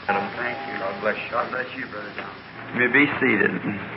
Thank you. God bless you. God bless you, Brother John. You may be seated.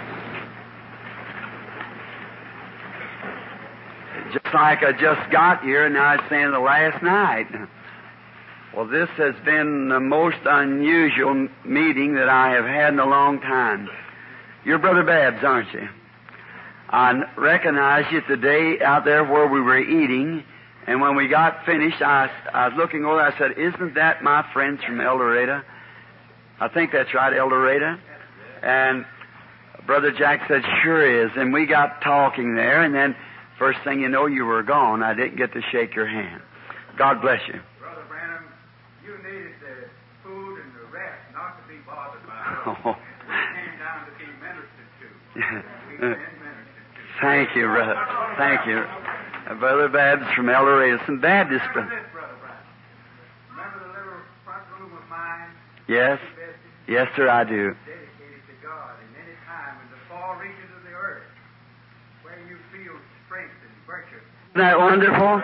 Just like I just got here, and I was saying the last night. Well, this has been the most unusual meeting that I have had in a long time. You're Brother Babs, aren't you? I recognized you today out there where we were eating, and when we got finished, I was looking over, I said, isn't that my friends from El Dorado? I think that's right, El Dorado. And Brother Jack said, sure is. And we got talking there, and then first thing you know, you were gone. I didn't get to shake your hand. God bless you. Brother Branham, you needed the food and the rest not to be bothered by it. Oh. We came down to be ministered to. We've been ministered to. Thank you, brother. Thank you. Brother Babs from El Dorado. Some Baptist. Remember this, Brother Branham. Remember the little front room of mine? Yes. Yes, sir, I do. Dedicated to God in any time in the far reaches of the earth where you feel strength and virtue. Isn't that wonderful?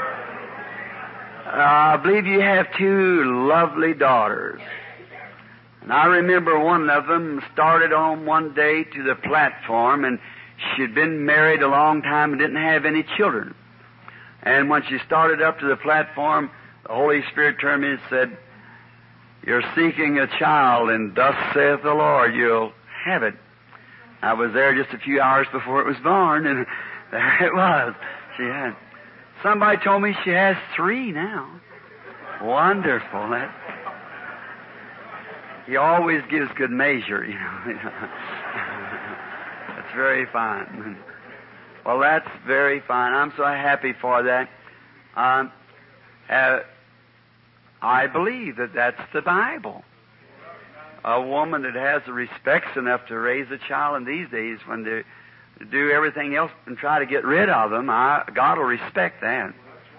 I believe you have two lovely daughters. And I remember one of them started on one day to the platform, and she'd been married a long time and didn't have any children. And when she started up to the platform, the Holy Spirit turned to me and said, you're seeking a child, and thus saith the Lord, you'll have it. I was there just a few hours before it was born, and there it was. She had. Somebody told me she has 3 now. Wonderful. He always gives good measure, you know. That's very fine. Well, that's very fine. I'm so happy for that. I believe that that's the Bible. A woman that has the respects enough to raise a child in these days, when they do everything else and try to get rid of them, God will respect that.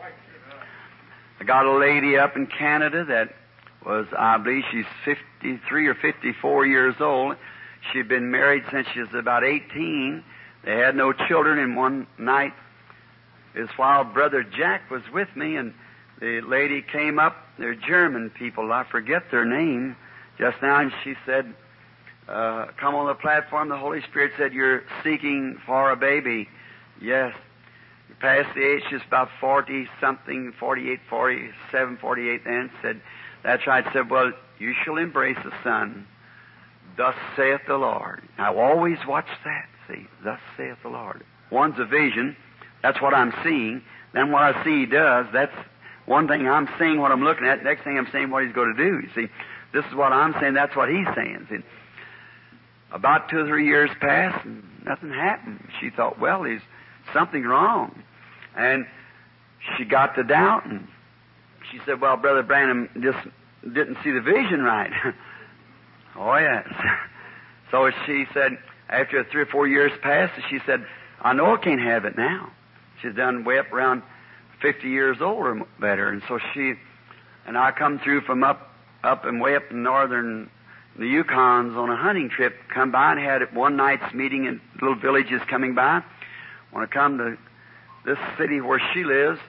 I got a lady up in Canada that was, I believe she's 53 or 54 years old. She'd been married since she was about 18. They had no children, and one night, is while Brother Jack was with me, and the lady came up. They're German people. I forget their name just now, and she said, come on the platform. The Holy Spirit said, you're seeking for a baby. Yes. You passed the age, just about 40-something, 48, 47, 48 then. Said, that's right. Said, well, you shall embrace a son. Thus saith the Lord. I've always watched that. See, thus saith the Lord. One's a vision. That's what I'm seeing. Then what I see He does. That's one thing I'm seeing what I'm looking at. Next thing I'm saying what He's going to do. You see, this is what I'm saying. That's what He's saying. See, about 2 or 3 years passed and nothing happened. She thought, well, there's something wrong. And she got to doubt, and she said, well, Brother Branham just didn't see the vision right. Oh, yes. So she said, after 3 or 4 years passed, she said, I know I can't have it now. She's done way up around 50 years old or better. And so and I come through from up and way up in northern, the Yukons on a hunting trip, come by and had one night's meeting in little villages coming by. When I come to this city where she lives,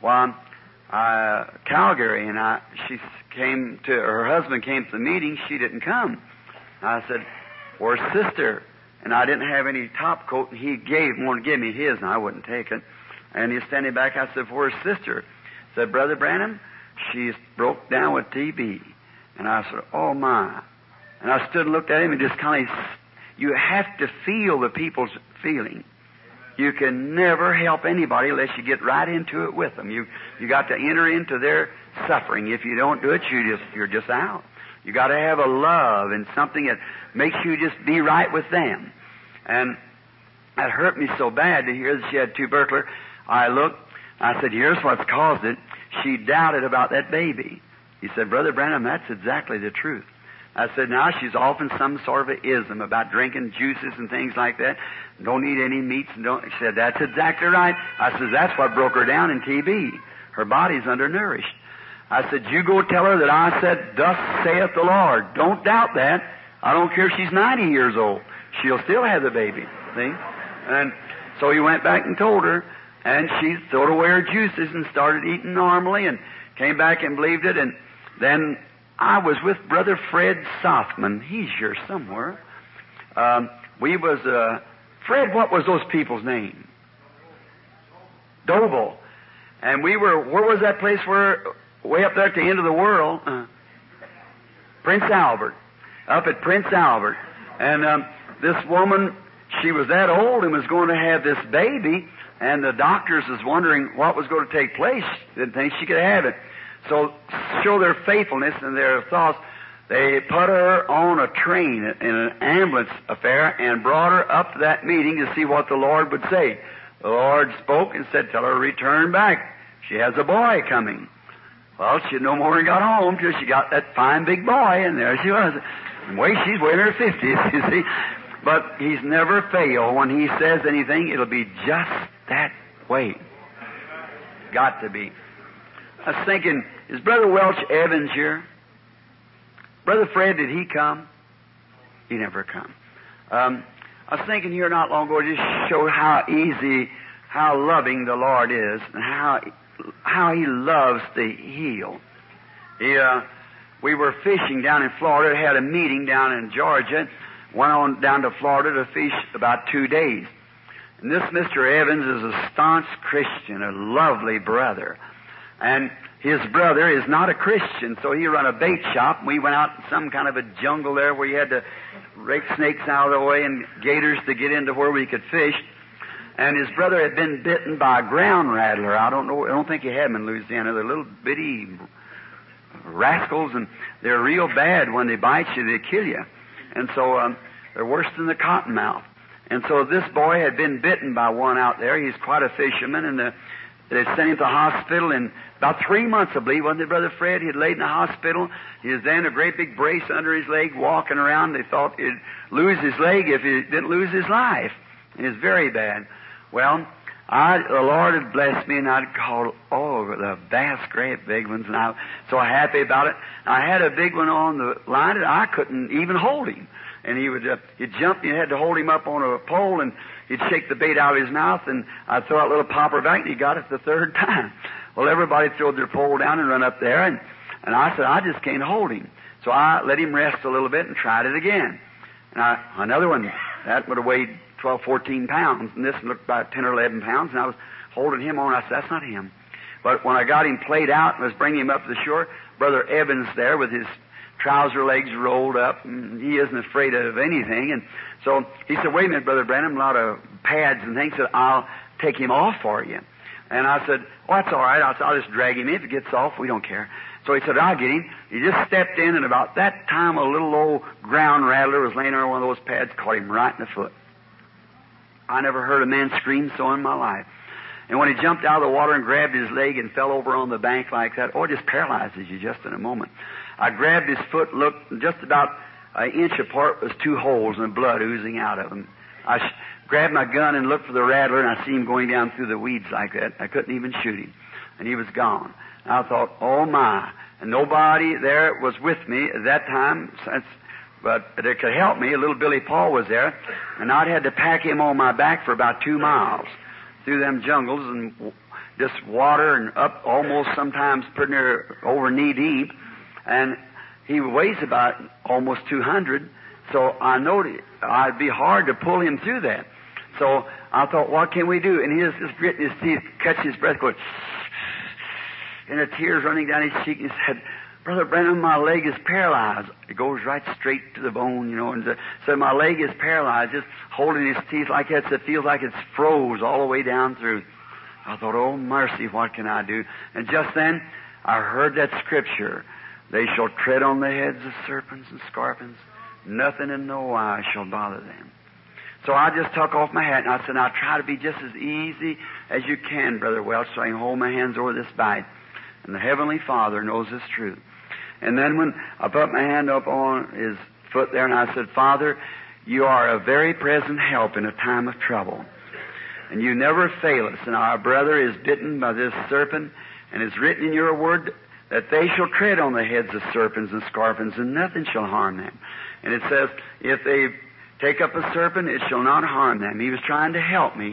Calgary, and her husband came to the meeting, she didn't come. I said, where's sister? And I didn't have any top coat, and he wanted to give me his, and I wouldn't take it. And he's standing back, I said, where's sister? I said, Brother Branham, she's broke down with TB. And I said, oh my. And I stood and looked at him and just kind of, you have to feel the people's feeling. You can never help anybody unless you get right into it with them. You got to enter into their suffering. If you don't do it, you're just out. You got to have a love and something that makes you just be right with them. And that hurt me so bad to hear that she had tuberculosis. I looked, I said, here's what's caused it. She doubted about that baby. He said, Brother Branham, that's exactly the truth. I said, now she's off in some sort of an ism about drinking juices and things like that. Don't eat any meats and don't. She said, that's exactly right. I said, that's what broke her down in TB. Her body's undernourished. I said, you go tell her that I said, thus saith the Lord. Don't doubt that. I don't care if she's 90 years old. She'll still have the baby. See? And so he went back and told her, and she threw away her juices and started eating normally and came back and believed it. And then I was with Brother Fred Sothman. He's here somewhere. Fred, what was those people's name? Doble. And where was that place way up there at the end of the world? Prince Albert. Up at Prince Albert. And this woman, she was that old and was going to have this baby, and the doctors was wondering what was going to take place. Didn't think she could have it. So, show their faithfulness and their thoughts, they put her on a train in an ambulance affair and brought her up to that meeting to see what the Lord would say. The Lord spoke and said, tell her to return back. She has a boy coming. Well, she no more than got home till she got that fine big boy, and there she was. And she's way in her 50s, you see. But He's never failed. When He says anything, it'll be just that way. Got to be. I was thinking, is Brother Welch Evans here? Brother Fred, did he come? He never come. I was thinking here not long ago, just show how easy, how loving the Lord is, and how He loves to heal. We were fishing down in Florida, had a meeting down in Georgia, went on down to Florida to fish about 2 days. And this Mr. Evans is a staunch Christian, a lovely brother. And his brother is not a Christian, so he run a bait shop. We went out in some kind of a jungle there where you had to rake snakes out of the way and gators to get into where we could fish. And his brother had been bitten by a ground rattler. I don't think you have them in Louisiana. They're little bitty rascals, and they're real bad. When they bite you, they kill you. And so they're worse than the cottonmouth. And so this boy had been bitten by one out there. He's quite a fisherman, and they sent him to the hospital in about 3 months, I believe, wasn't it, Brother Fred? He had laid in the hospital. He was then a great big brace under his leg, walking around. They thought he'd lose his leg if he didn't lose his life. It was very bad. Well, the Lord had blessed me, and I'd called the vast, great big ones, and I was so happy about it. I had a big one on the line, and I couldn't even hold him. And he'd jump, you had to hold him up on a pole, and he'd shake the bait out of his mouth, and I'd throw out a little popper back, and he got it the third time. Well, everybody threw their pole down and run up there, and I said, I just can't hold him. So I let him rest a little bit and tried it again. And another one, that would have weighed 12, 14 pounds, and this looked about 10 or 11 pounds, and I was holding him on. I said, that's not him. But when I got him played out and was bringing him up to the shore, Brother Evans there with his trouser legs rolled up, and he isn't afraid of anything. And so he said, wait a minute, Brother Branham, a lot of pads and things. He said, I'll take him off for you. And I said, well, that's all right. I'll just drag him in. If it gets off, we don't care. So he said, I'll get him. He just stepped in, and about that time, a little old ground rattler was laying on one of those pads, caught him right in the foot. I never heard a man scream so in my life. And when he jumped out of the water and grabbed his leg and fell over on the bank like that, it just paralyzes you just in a moment. I grabbed his foot, looked just about an inch apart was 2 holes and blood oozing out of them. I grabbed my gun and looked for the rattler, and I see him going down through the weeds like that. I couldn't even shoot him. And he was gone. And I thought, oh my. And nobody there was with me at that time, but that could help me. Little Billy Paul was there, and I'd had to pack him on my back for about 2 miles through them jungles and just water and up almost sometimes pretty near over knee deep. And he weighs about almost 200, so I know I'd be hard to pull him through that. So I thought, what can we do? And he was just gritting his teeth, catching his breath, going, and the tears running down his cheek. And he said, Brother Branham, my leg is paralyzed. It goes right straight to the bone, and said, my leg is paralyzed, just holding his teeth like that, so it feels like it's froze all the way down through. I thought, oh mercy, what can I do? And just then, I heard that scripture. They shall tread on the heads of serpents and scorpions. Nothing in no wise shall bother them. So I just took off my hat, and I said, now try to be just as easy as you can, Brother Welch, so I can hold my hands over this bite. And the Heavenly Father knows this truth. And then when I put my hand up on his foot there, and I said, Father, you are a very present help in a time of trouble. And you never fail us. And our brother is bitten by this serpent, and it's written in your word that they shall tread on the heads of serpents and scorpions, and nothing shall harm them. And it says, if they take up a serpent, it shall not harm them. He was trying to help me,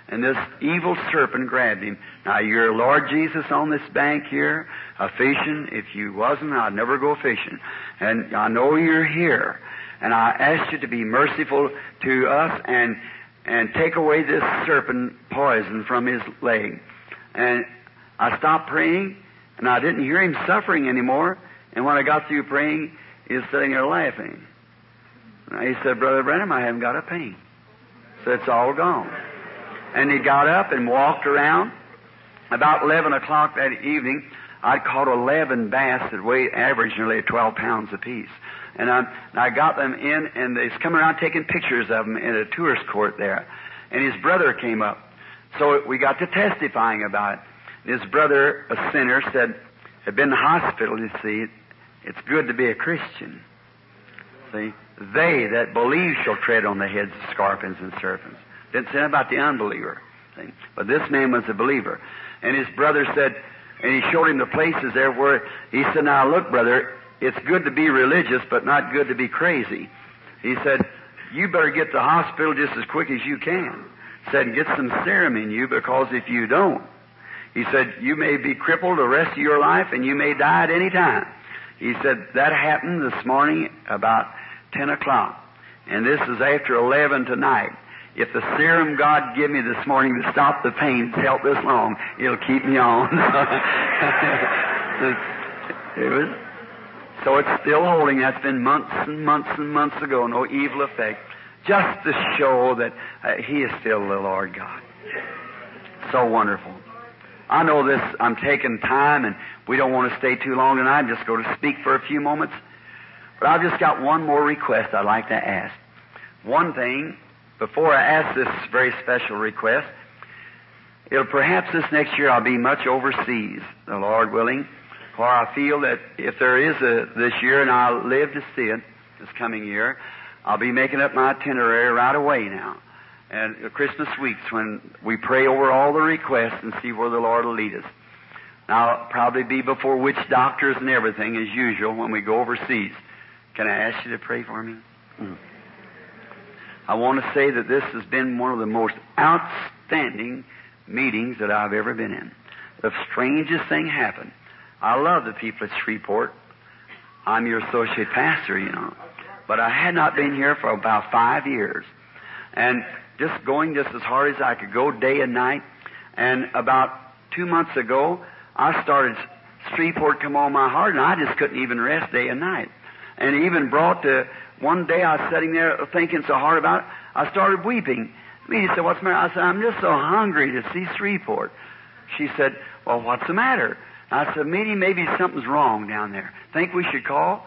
and this evil serpent grabbed him. Now, you're Lord Jesus on this bank here, fishing. If you wasn't, I'd never go fishing. And I know you're here. And I ask you to be merciful to us and take away this serpent poison from his leg. And I stopped praying, and I didn't hear him suffering anymore. And when I got through praying, he was sitting there laughing. And he said, Brother Branham, I haven't got a pain. So it's all gone. And he got up and walked around. About 11 o'clock that evening, I'd caught 11 bass that weighed average nearly 12 pounds apiece. And I got them in, and they's coming around taking pictures of them in a tourist court there. And his brother came up. So we got to testifying about it. His brother, a sinner, had been in the hospital, you see. It's good to be a Christian. See? They that believe shall tread on the heads of scorpions and serpents. Didn't say about the unbeliever. See? But this man was a believer. And his brother said, and he showed him the places there where, he said, now look, brother, it's good to be religious, but not good to be crazy. He said, you better get to the hospital just as quick as you can. He said, get some serum in you, because if you don't, he said, you may be crippled the rest of your life and you may die at any time. He said, that happened this morning about 10 o'clock. And this is after 11 tonight. If the serum God give me this morning to stop the pain has helped this long, it'll keep me on. So it's still holding. That's been months and months and months ago. No evil effect. Just to show that He is still the Lord God. So wonderful. I know this, I'm taking time, and we don't want to stay too long tonight. I'm just going to speak for a few moments. But I've just got one more request I'd like to ask. One thing, before I ask this very special request, perhaps this next year I'll be much overseas, the Lord willing, for I feel that if there is this year, and I'll live to see it this coming year, I'll be making up my itinerary right away now. And Christmas weeks, when we pray over all the requests and see where the Lord will lead us. Now, I'll probably be before witch doctors and everything, as usual, when we go overseas. Can I ask you to pray for me? I want to say that this has been one of the most outstanding meetings that I've ever been in. The strangest thing happened. I love the people at Shreveport. I'm your associate pastor, you know. But I had not been here for about 5 years. And just going just as hard as I could go day and night. And about 2 months ago, I started Shreveport come on my heart, and I just couldn't even rest day and night. And even brought to, one day I was sitting there thinking so hard about it, I started weeping. He said, what's the matter? I said, I'm just so hungry to see Shreveport. She said, well, what's the matter? I said, Meanie, maybe something's wrong down there. Think we should call?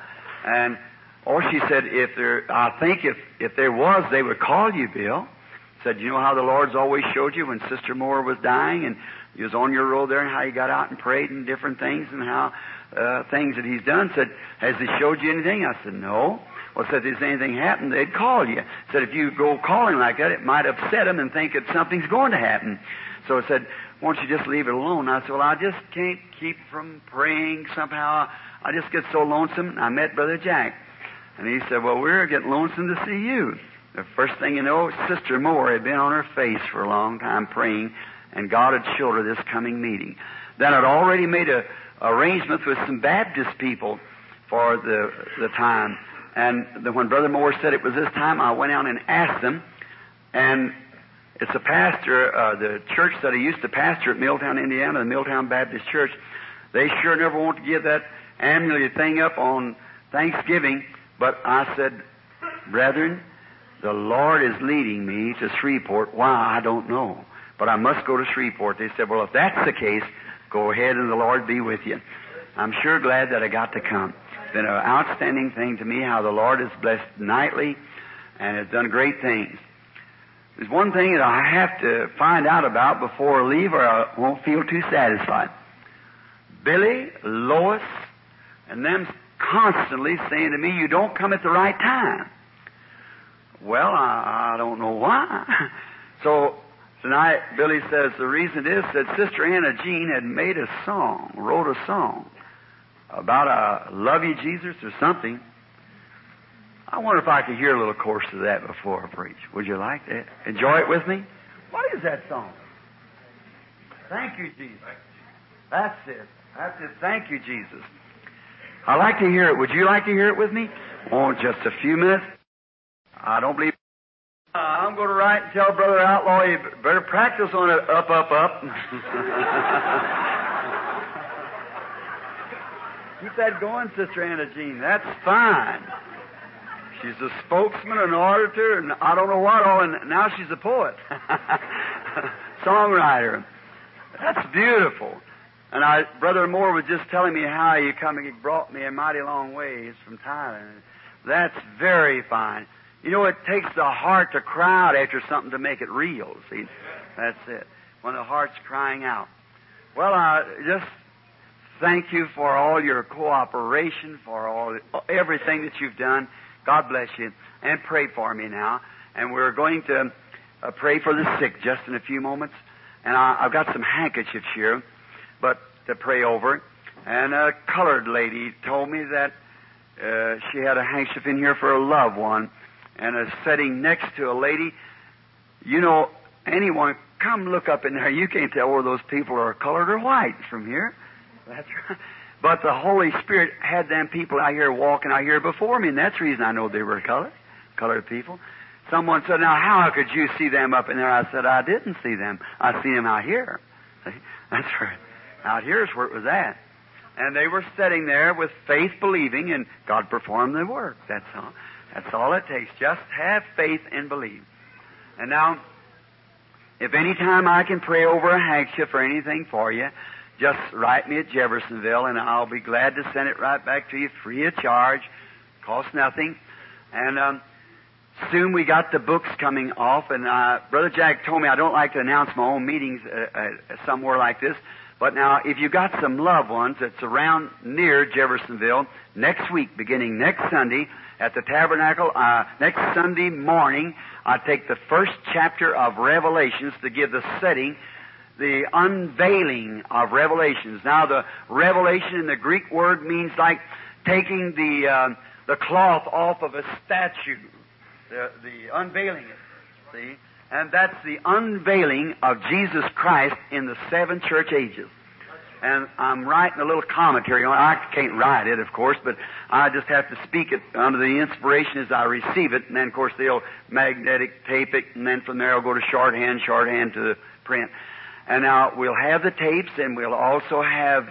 Or she said, I think if there was, they would call you, Bill. Said, you know how the Lord's always showed you when Sister Moore was dying and you was on your road there, and how you got out and prayed and different things, and how things that He's done. Said, has He showed you anything? I said, no. Well, said, if anything happened, they'd call you. Said, if you go calling like that, it might upset them and think that something's going to happen. So I said, won't you just leave it alone? I said, well, I just can't keep from praying somehow. I just get so lonesome. I met Brother Jack. And he said, well, we're getting lonesome to see you. The first thing you know, Sister Moore had been on her face for a long time praying, and God had showed her this coming meeting. Then I'd already made arrangements with some Baptist people for the time. And when Brother Moore said it was this time, I went out and asked them. And it's a pastor, the church that I used to pastor at Milltown, Indiana, the Milltown Baptist Church. They sure never want to give that annual thing up on Thanksgiving. But I said, brethren, the Lord is leading me to Shreveport. Why, I don't know. But I must go to Shreveport. They said, well, if that's the case, go ahead and the Lord be with you. I'm sure glad that I got to come. It's been an outstanding thing to me how the Lord has blessed nightly and has done great things. There's one thing that I have to find out about before I leave, or I won't feel too satisfied. Billy, Lois, and them constantly saying to me, you don't come at the right time. Well, I don't know why. So tonight, Billy says the reason is that Sister Anna Jean had made a song, wrote a song about a love you, Jesus, or something. I wonder if I could hear a little chorus of that before I preach. Would you like that? Enjoy it with me? What is that song? Thank you, Jesus. That's it. That's it. Thank you, Jesus. I'd like to hear it. Would you like to hear it with me? Oh, just a few minutes. I don't believe. I'm going to write and tell Brother Outlaw you better practice on it. Up, up, up. Keep that going, Sister Anna Jean. That's fine. She's a spokesman, an orator, and I don't know what all, and now she's a poet. Songwriter. That's beautiful. And Brother Moore was just telling me how he brought me a mighty long ways from Thailand. That's very fine. You know, it takes the heart to cry out after something to make it real, see? That's it. When the heart's crying out. Well, I just thank you for all your cooperation, for everything that you've done. God bless you. And pray for me now. And we're going to pray for the sick just in a few moments. And I've got some handkerchiefs here, but to pray over. And a colored lady told me that she had a handkerchief in here for a loved one, and is sitting next to a lady. You know, anyone, come look up in there. You can't tell whether those people are colored or white from here. That's right. But the Holy Spirit had them people out here walking out here before me, and that's the reason I know they were colored people. Someone said, now how could you see them up in there? I said, I didn't see them. I see them out here. See? That's right. Out here's where it was at. And they were sitting there with faith believing, and God performed the work. That's all. That's all it takes. Just have faith and believe. And now, if any time I can pray over a handkerchief or anything for you, just write me at Jeffersonville, and I'll be glad to send it right back to you free of charge. Costs nothing. And soon we got the books coming off, and Brother Jack told me I don't like to announce my own meetings somewhere like this. But now, if you got some loved ones that's around near Jeffersonville, next week, beginning next Sunday, at the Tabernacle, next Sunday morning, I take the first chapter of Revelations to give the setting, the unveiling of Revelations. Now, the revelation in the Greek word means like taking the cloth off of a statue, the unveiling it, see? And that's the unveiling of Jesus Christ in the 7 church ages. And I'm writing a little commentary on it. I can't write it, of course, but I just have to speak it under the inspiration as I receive it. And then, of course, they'll magnetic tape it, and then from there I'll go to shorthand to the print. And now we'll have the tapes, and we'll also have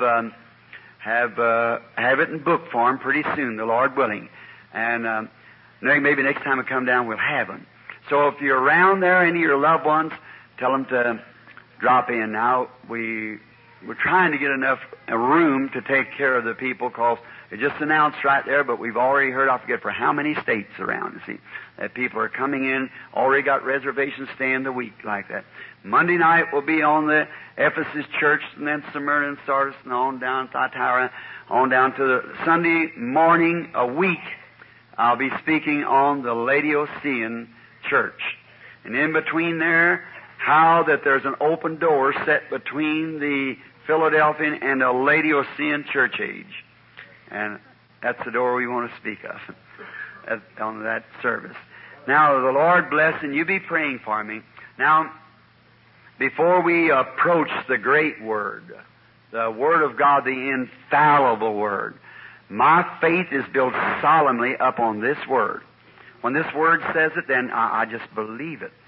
it in book form pretty soon, the Lord willing. And maybe next time I come down, we'll have them. So if you're around there, any of your loved ones, tell them to drop in. Now, we're trying to get enough room to take care of the people, because it just announced right there, but we've already heard, I forget for how many states around, you see, that people are coming in, already got reservations staying the week like that. Monday night will be on the Ephesus church, and then Smyrna and Sardis, and on down to Thyatira, on down to the Sunday morning a week, I'll be speaking on the Laodicean church. And in between there, how that there's an open door set between the Philadelphian and the Laodicean church age. And that's the door we want to speak of on that service. Now, the Lord bless, and you be praying for me. Now, before we approach the great Word, the Word of God, the infallible Word, my faith is built solemnly up on this Word. When this Word says it, then I just believe it.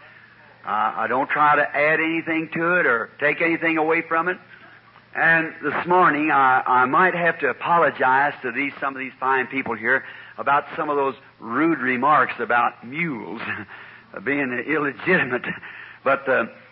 I don't try to add anything to it or take anything away from it. And this morning, I might have to apologize to some of these fine people here about some of those rude remarks about mules being illegitimate. But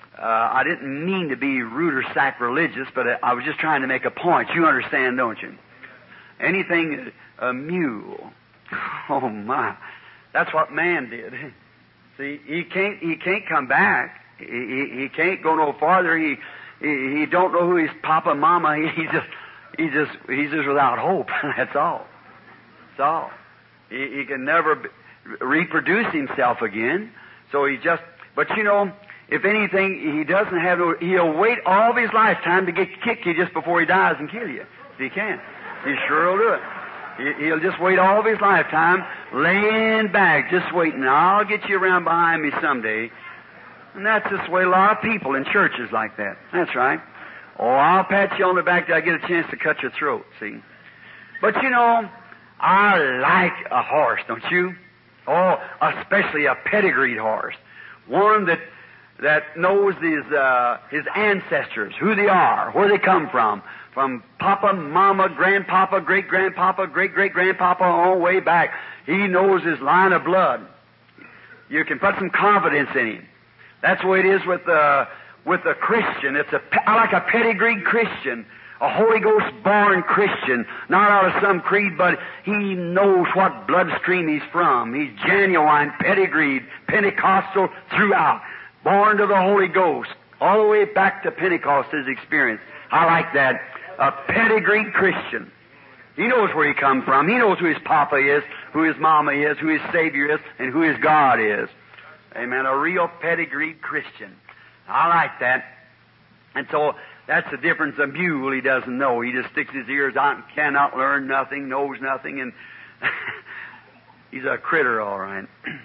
I didn't mean to be rude or sacrilegious, but I was just trying to make a point. You understand, don't you? Anything, a mule. Oh, my. That's what man did. See, he can't come back. He can't go no farther. He don't know who his papa, mama. He's just without hope. That's all. That's all. He can never reproduce himself again. So but you know, if anything, he doesn't have he'll wait all of his lifetime to kick you just before he dies and kill you. He can. He sure will do it. He'll just wait all of his lifetime, laying back, just waiting. I'll get you around behind me someday. And that's this way a lot of people in churches like that. That's right. Oh, I'll pat you on the back till I get a chance to cut your throat, see. But you know, I like a horse, don't you? Oh, especially a pedigreed horse. One that knows his ancestors, who they are, where they come from Papa, Mama, Grandpapa, Great-Grandpapa, Great-Great-Grandpapa, all the way back. He knows his line of blood. You can put some confidence in him. That's the way it is with a Christian. I like a pedigreed Christian, a Holy Ghost-born Christian, not out of some creed, but he knows what bloodstream he's from. He's genuine, pedigreed, Pentecostal throughout, born to the Holy Ghost, all the way back to Pentecost, his experience. I like that. A pedigreed Christian. He knows where he come from. He knows who his Papa is, who his Mama is, who his Savior is, and who his God is. Amen. A real pedigreed Christian. I like that. And so that's the difference. A mule, he doesn't know. He just sticks his ears out and cannot learn nothing, knows nothing, and he's a critter, all right.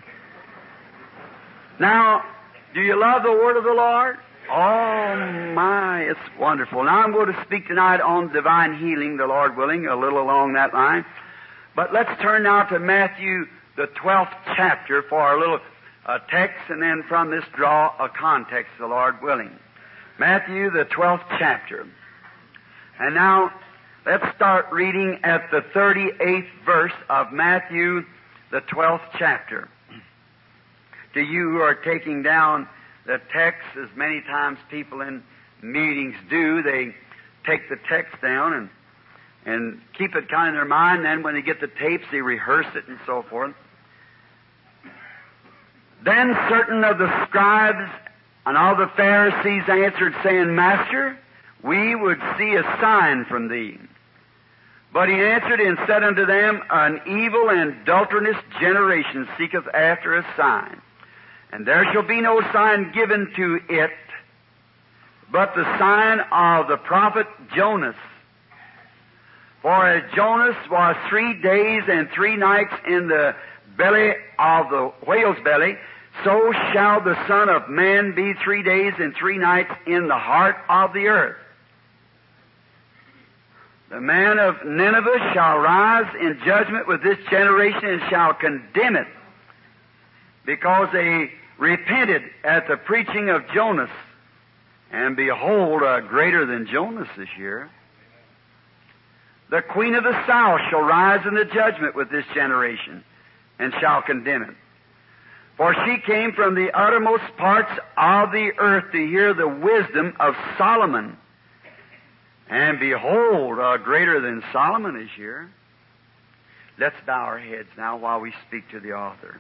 Now, do you love the Word of the Lord? Oh, my, it's wonderful. Now, I'm going to speak tonight on divine healing, the Lord willing, a little along that line. But let's turn now to Matthew, the 12th chapter, for a little text, and then from this draw a context, the Lord willing. Matthew, the 12th chapter. And now, let's start reading at the 38th verse of Matthew, the 12th chapter. To you who are taking down the text, as many times people in meetings do, they take the text down and keep it kind of in their mind. Then when they get the tapes, they rehearse it and so forth. Then certain of the scribes and all the Pharisees answered, saying, Master, we would see a sign from thee. But he answered and said unto them, An evil and adulterous generation seeketh after a sign. And there shall be no sign given to it, but the sign of the prophet Jonas. For as Jonas was 3 days and 3 nights in the belly of the whale's belly, so shall the Son of Man be 3 days and 3 nights in the heart of the earth. The man of Nineveh shall rise in judgment with this generation and shall condemn it, because they repented at the preaching of Jonas. And behold, greater than Jonas this year. The queen of the south shall rise in the judgment with this generation, and shall condemn it. For she came from the uttermost parts of the earth to hear the wisdom of Solomon. And behold, greater than Solomon is here. Let's bow our heads now while we speak to the author.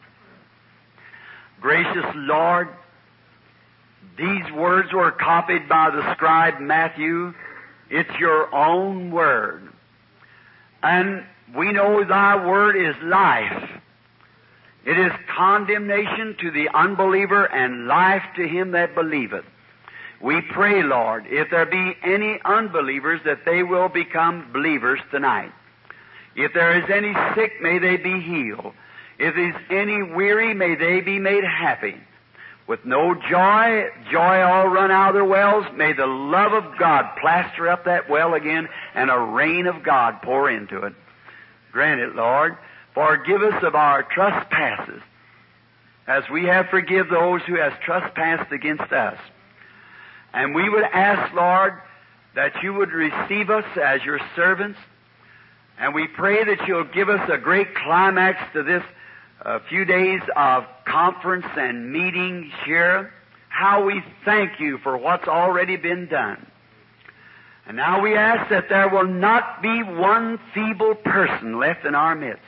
Gracious Lord, these words were copied by the scribe Matthew. It's your own word. And we know thy word is life. It is condemnation to the unbeliever and life to him that believeth. We pray, Lord, if there be any unbelievers, that they will become believers tonight. If there is any sick, may they be healed. If there's any weary, may they be made happy. With no joy all run out of their wells, may the love of God plaster up that well again, and a rain of God pour into it. Grant it, Lord. Forgive us of our trespasses, as we have forgive those who have trespassed against us. And we would ask, Lord, that you would receive us as your servants, and we pray that you'll give us a great climax to this few days of conference and meetings here. How we thank you for what's already been done. And now we ask that there will not be one feeble person left in our midst,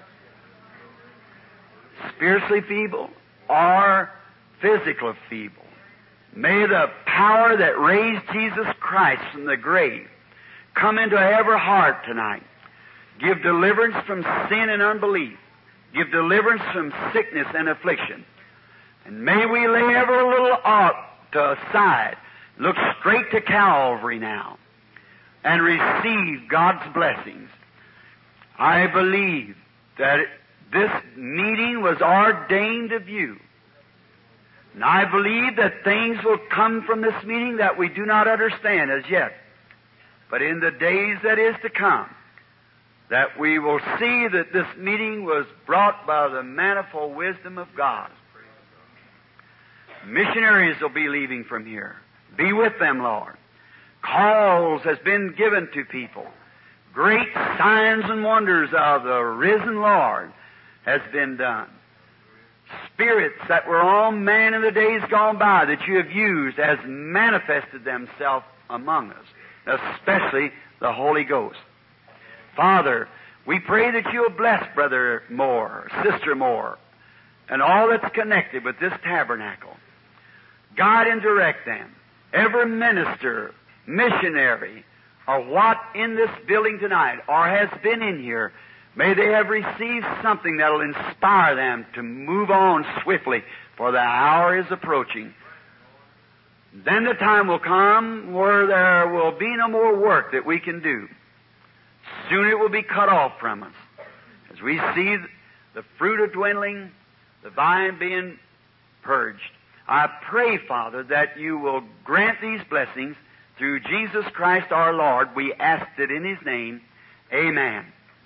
spiritually feeble or physically feeble. May the power that raised Jesus Christ from the grave come into every heart tonight. Give deliverance from sin and unbelief. Give deliverance from sickness and affliction. And may we lay every little ought aside, look straight to Calvary now, and receive God's blessings. I believe that this meeting was ordained of you, And I believe that things will come from this meeting that we do not understand as yet. But in the days that is to come, that we will see that this meeting was brought by the manifold wisdom of God. Missionaries will be leaving from here. Be with them, Lord. Calls has been given to people. Great signs and wonders of the risen Lord has been done. Spirits that were on man in the days gone by that you have used has manifested themselves among us, especially the Holy Ghost. Father, we pray that you'll bless Brother Moore, Sister Moore, and all that's connected with this tabernacle. Guide and direct them. Every minister, missionary, or what in this building tonight, or has been in here, may they have received something that will inspire them to move on swiftly, for the hour is approaching. Then the time will come where there will be no more work that we can do. Soon it will be cut off from us. As we see the fruit of dwindling, the vine being purged. I pray, Father, that you will grant these blessings through Jesus Christ our Lord. We ask it in His name. Amen.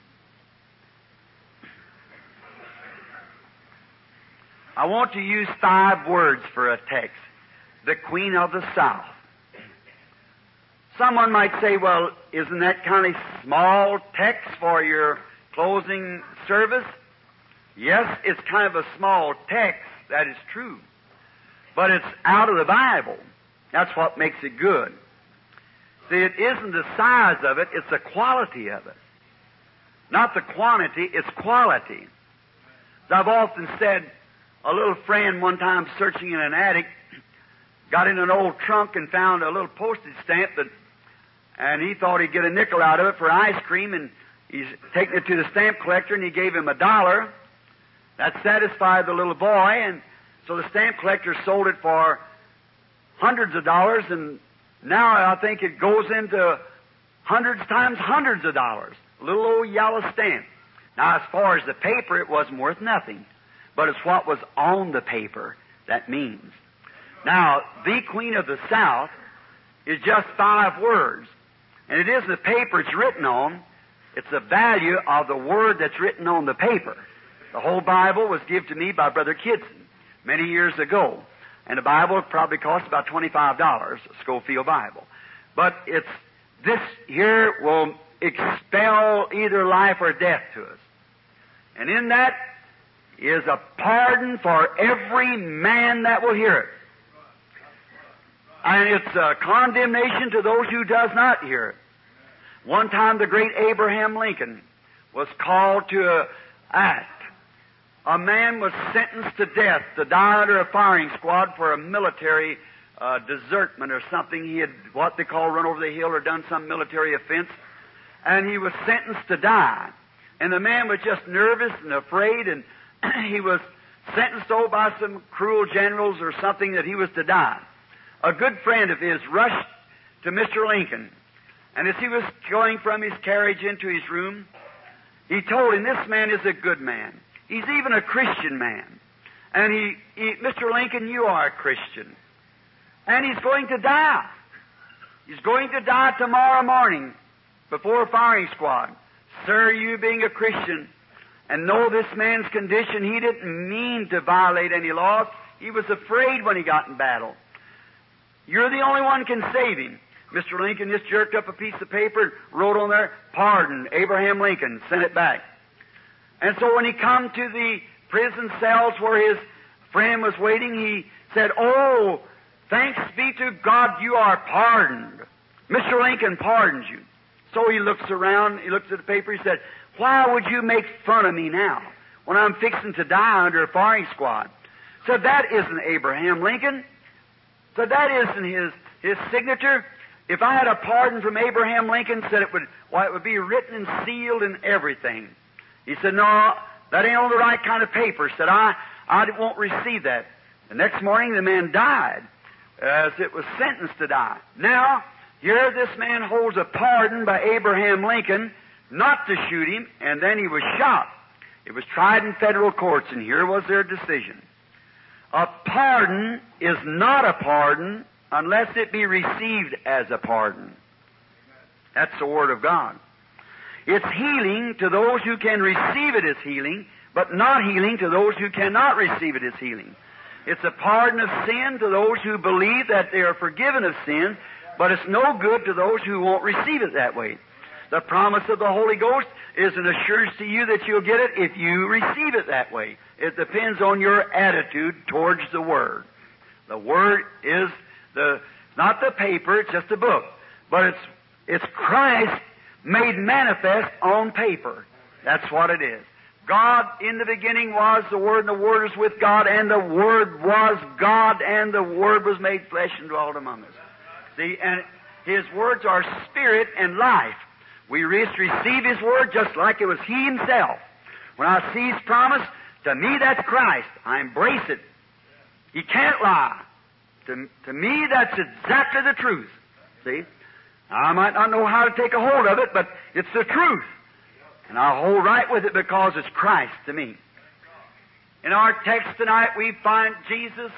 I want to use 5 words for a text. The Queen of the South. Someone might say, well, isn't that kind of small text for your closing service? Yes, it's kind of a small text, that is true. But it's out of the Bible. That's what makes it good. See, it isn't the size of it, it's the quality of it. Not the quantity, it's quality. As I've often said, a little friend one time searching in an attic got in an old trunk and found a little postage stamp and he thought he'd get a nickel out of it for ice cream, and he's taken it to the stamp collector and he gave him $1. That satisfied the little boy, and so the stamp collector sold it for hundreds of dollars, and now I think it goes into hundreds times hundreds of dollars. A little old yellow stamp. Now, as far as the paper, it wasn't worth nothing. But it's what was on the paper that means. Now, the Queen of the South is just 5 words. And it isn't the paper it's written on. It's the value of the word that's written on the paper. The whole Bible was given to me by Brother Kidson many years ago. And the Bible probably cost about $25, a Scofield Bible. But it's this here will expel either life or death to us. And in that is a pardon for every man that will hear it. And it's a condemnation to those who does not hear it. One time the great Abraham Lincoln was called to an act. A man was sentenced to death to die under a firing squad for a military desertment or something. He had what they call run over the hill or done some military offense. And he was sentenced to die. And the man was just nervous and afraid, and he was sentenced over by some cruel generals or something that he was to die. A good friend of his rushed to Mr. Lincoln, and as he was going from his carriage into his room, he told him, this man is a good man. He's even a Christian man. And Mr. Lincoln, you are a Christian. And he's going to die. He's going to die tomorrow morning before a firing squad. Sir, you being a Christian, and know this man's condition, he didn't mean to violate any laws. He was afraid when he got in battle. You're the only one can save him. Mr. Lincoln just jerked up a piece of paper and wrote on there, pardon, Abraham Lincoln, sent it back. And so when he come to the prison cells where his friend was waiting, he said, oh, thanks be to God, you are pardoned. Mr. Lincoln pardons you. So he looks around, he looks at the paper, he said, why would you make fun of me now when I'm fixing to die under a firing squad? So that isn't Abraham Lincoln. So that isn't his signature. If I had a pardon from Abraham Lincoln, said it would be written and sealed and everything. He said, no, that ain't on the right kind of paper. Said, I won't receive that. The next morning, the man died, as it was sentenced to die. Now, here this man holds a pardon by Abraham Lincoln not to shoot him, and then he was shot. It was tried in federal courts, and here was their decision. A pardon is not a pardon unless it be received as a pardon. That's the Word of God. It's healing to those who can receive it as healing, but not healing to those who cannot receive it as healing. It's a pardon of sin to those who believe that they are forgiven of sin, but it's no good to those who won't receive it that way. The promise of the Holy Ghost is an assurance to you that you'll get it if you receive it that way. It depends on your attitude towards the Word. The Word is not the paper, it's just a book, but it's Christ made manifest on paper. That's what it is. God in the beginning was the Word, and the Word is with God, and the Word was God, and the Word was made flesh and dwelt among us. See, and His words are spirit and life. We receive His Word just like it was He Himself. When I see His promise, to me that's Christ. I embrace it. He can't lie. To me that's exactly the truth. See? I might not know how to take a hold of it, but it's the truth. And I'll hold right with it because it's Christ to me. In our text tonight, we find Jesus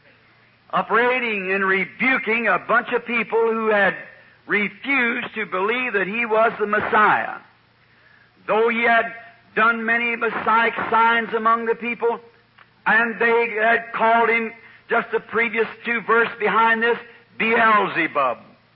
upbraiding and rebuking a bunch of people who had refused to believe that He was the Messiah. Though He had done many Messiah signs among the people, and they had called Him, just the previous 2 verses behind this, Beelzebub.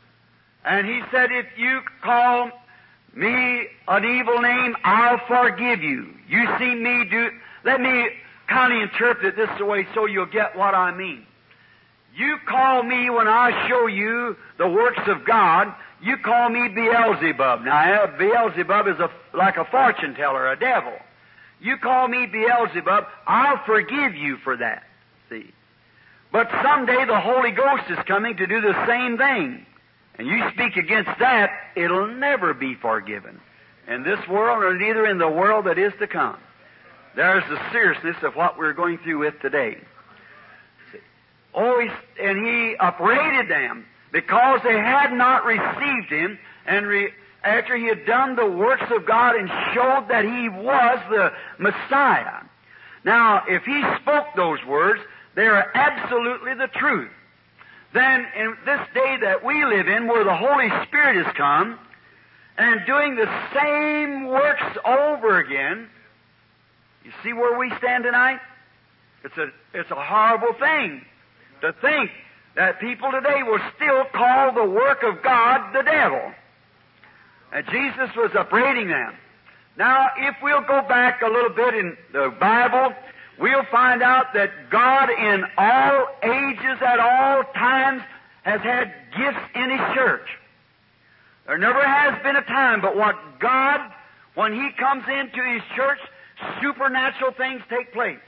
And He said, if you call me an evil name, I'll forgive you. You see me do... Let me kind of interpret it this way so you'll get what I mean. You call me when I show you the works of God, you call me Beelzebub. Now, Beelzebub is like a fortune teller, a devil. You call me Beelzebub, I'll forgive you for that. See? But someday the Holy Ghost is coming to do the same thing. And you speak against that, it'll never be forgiven. In this world, or neither in the world that is to come. There's the seriousness of what we're going through with today. And He upbraided them because they had not received Him, and after He had done the works of God and showed that He was the Messiah. Now, if He spoke those words, they are absolutely the truth. Then in this day that we live in, where the Holy Spirit has come and doing the same works over again, you see where we stand tonight? It's a horrible thing to think that people today will still call the work of God the devil. And Jesus was upbraiding them. Now, if we'll go back a little bit in the Bible, we'll find out that God in all ages, at all times, has had gifts in His church. There never has been a time but what God, when He comes into His church, supernatural things take place.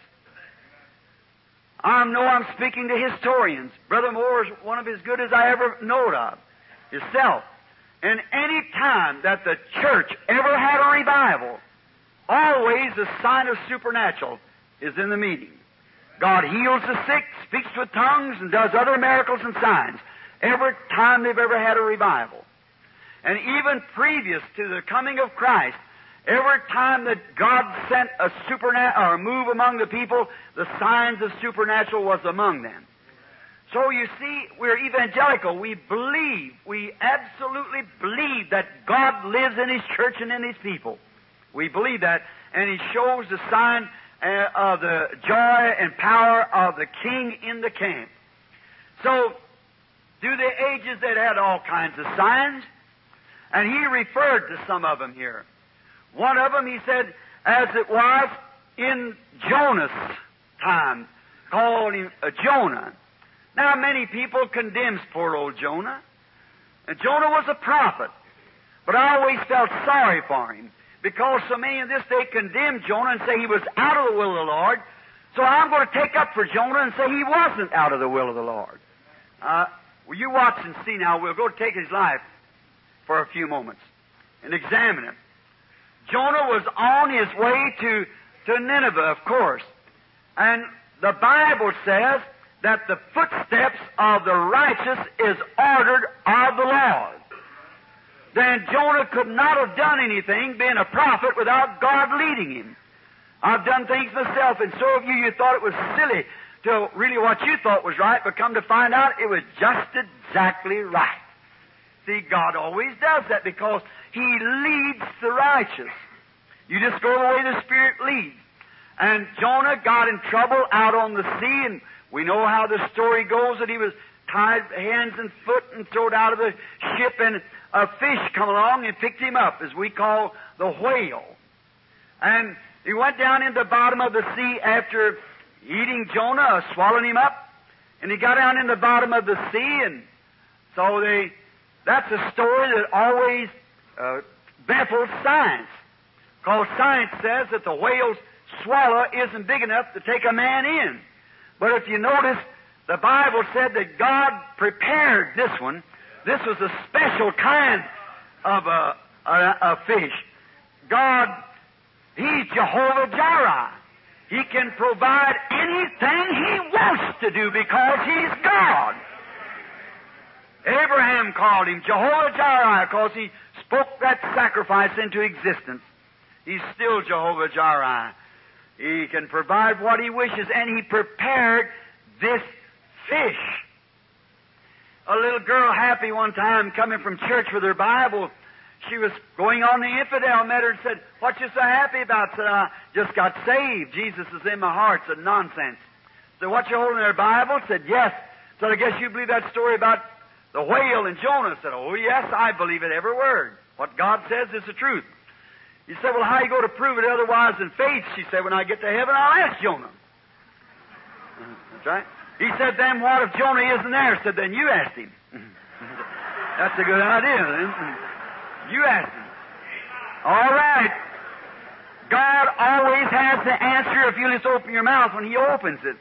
I know I'm speaking to historians. Brother Moore is one of as good as I ever knowed of, himself. And any time that the church ever had a revival, always the sign of supernatural is in the meeting. God heals the sick, speaks with tongues, and does other miracles and signs every time they've ever had a revival. And even previous to the coming of Christ, every time that God sent a supernatural or a move among the people, the signs of supernatural was among them. So you see, we're evangelical. We absolutely believe that God lives in His church and in His people. We believe that, and He shows the sign of the joy and power of the King in the camp. So, through the ages that had all kinds of signs, and He referred to some of them here. One of them, He said, as it was in Jonah's time, called him Jonah. Now, many people condemns poor old Jonah. And Jonah was a prophet. But I always felt sorry for him, because so many in this day condemn Jonah and say he was out of the will of the Lord. So I'm going to take up for Jonah and say he wasn't out of the will of the Lord. Will you watch and see now? We'll go take his life for a few moments and examine it. Jonah was on his way to Nineveh, of course. And the Bible says that the footsteps of the righteous is ordered of the Lord. Then Jonah could not have done anything, being a prophet, without God leading him. I've done things myself, and so have you. You thought it was silly to really what you thought was right, but come to find out it was just exactly right. See, God always does that because He leads the righteous. You just go the way the Spirit leads. And Jonah got in trouble out on the sea, and we know how the story goes, that he was tied hands and foot and thrown out of the ship, and a fish come along and picked him up, as we call the whale. And he went down in the bottom of the sea after eating Jonah, swallowing him up, and he got down in the bottom of the sea, and so that's a story that always baffles science. Because science says that the whale's swallow isn't big enough to take a man in. But if you notice, the Bible said that God prepared this one. This was a special kind of a fish. God, He's Jehovah Jireh. He can provide anything He wants to do because He's God. Abraham called Him Jehovah Jireh because he spoke that sacrifice into existence. He's still Jehovah Jireh. He can provide what He wishes, and He prepared this fish. A little girl, Happy, one time coming from church with her Bible, she was going on the infidel, met her and said, "What you so happy about?" Said, "I just got saved. Jesus is in my heart." Said, "Nonsense." Said, "What you holding in their Bible?" Said, "Yes." Said, "I guess you believe that story about the whale and Jonah." Said, "Oh yes, I believe it, every word. What God says is the truth." He said, "Well, how you go to prove it otherwise than faith?" She said, "When I get to heaven, I'll ask Jonah." That's right. He said, "Then what if Jonah isn't there?" Said, "Then you asked him." That's a good idea, then. You asked him. All right. God always has the answer if you just open your mouth when He opens it.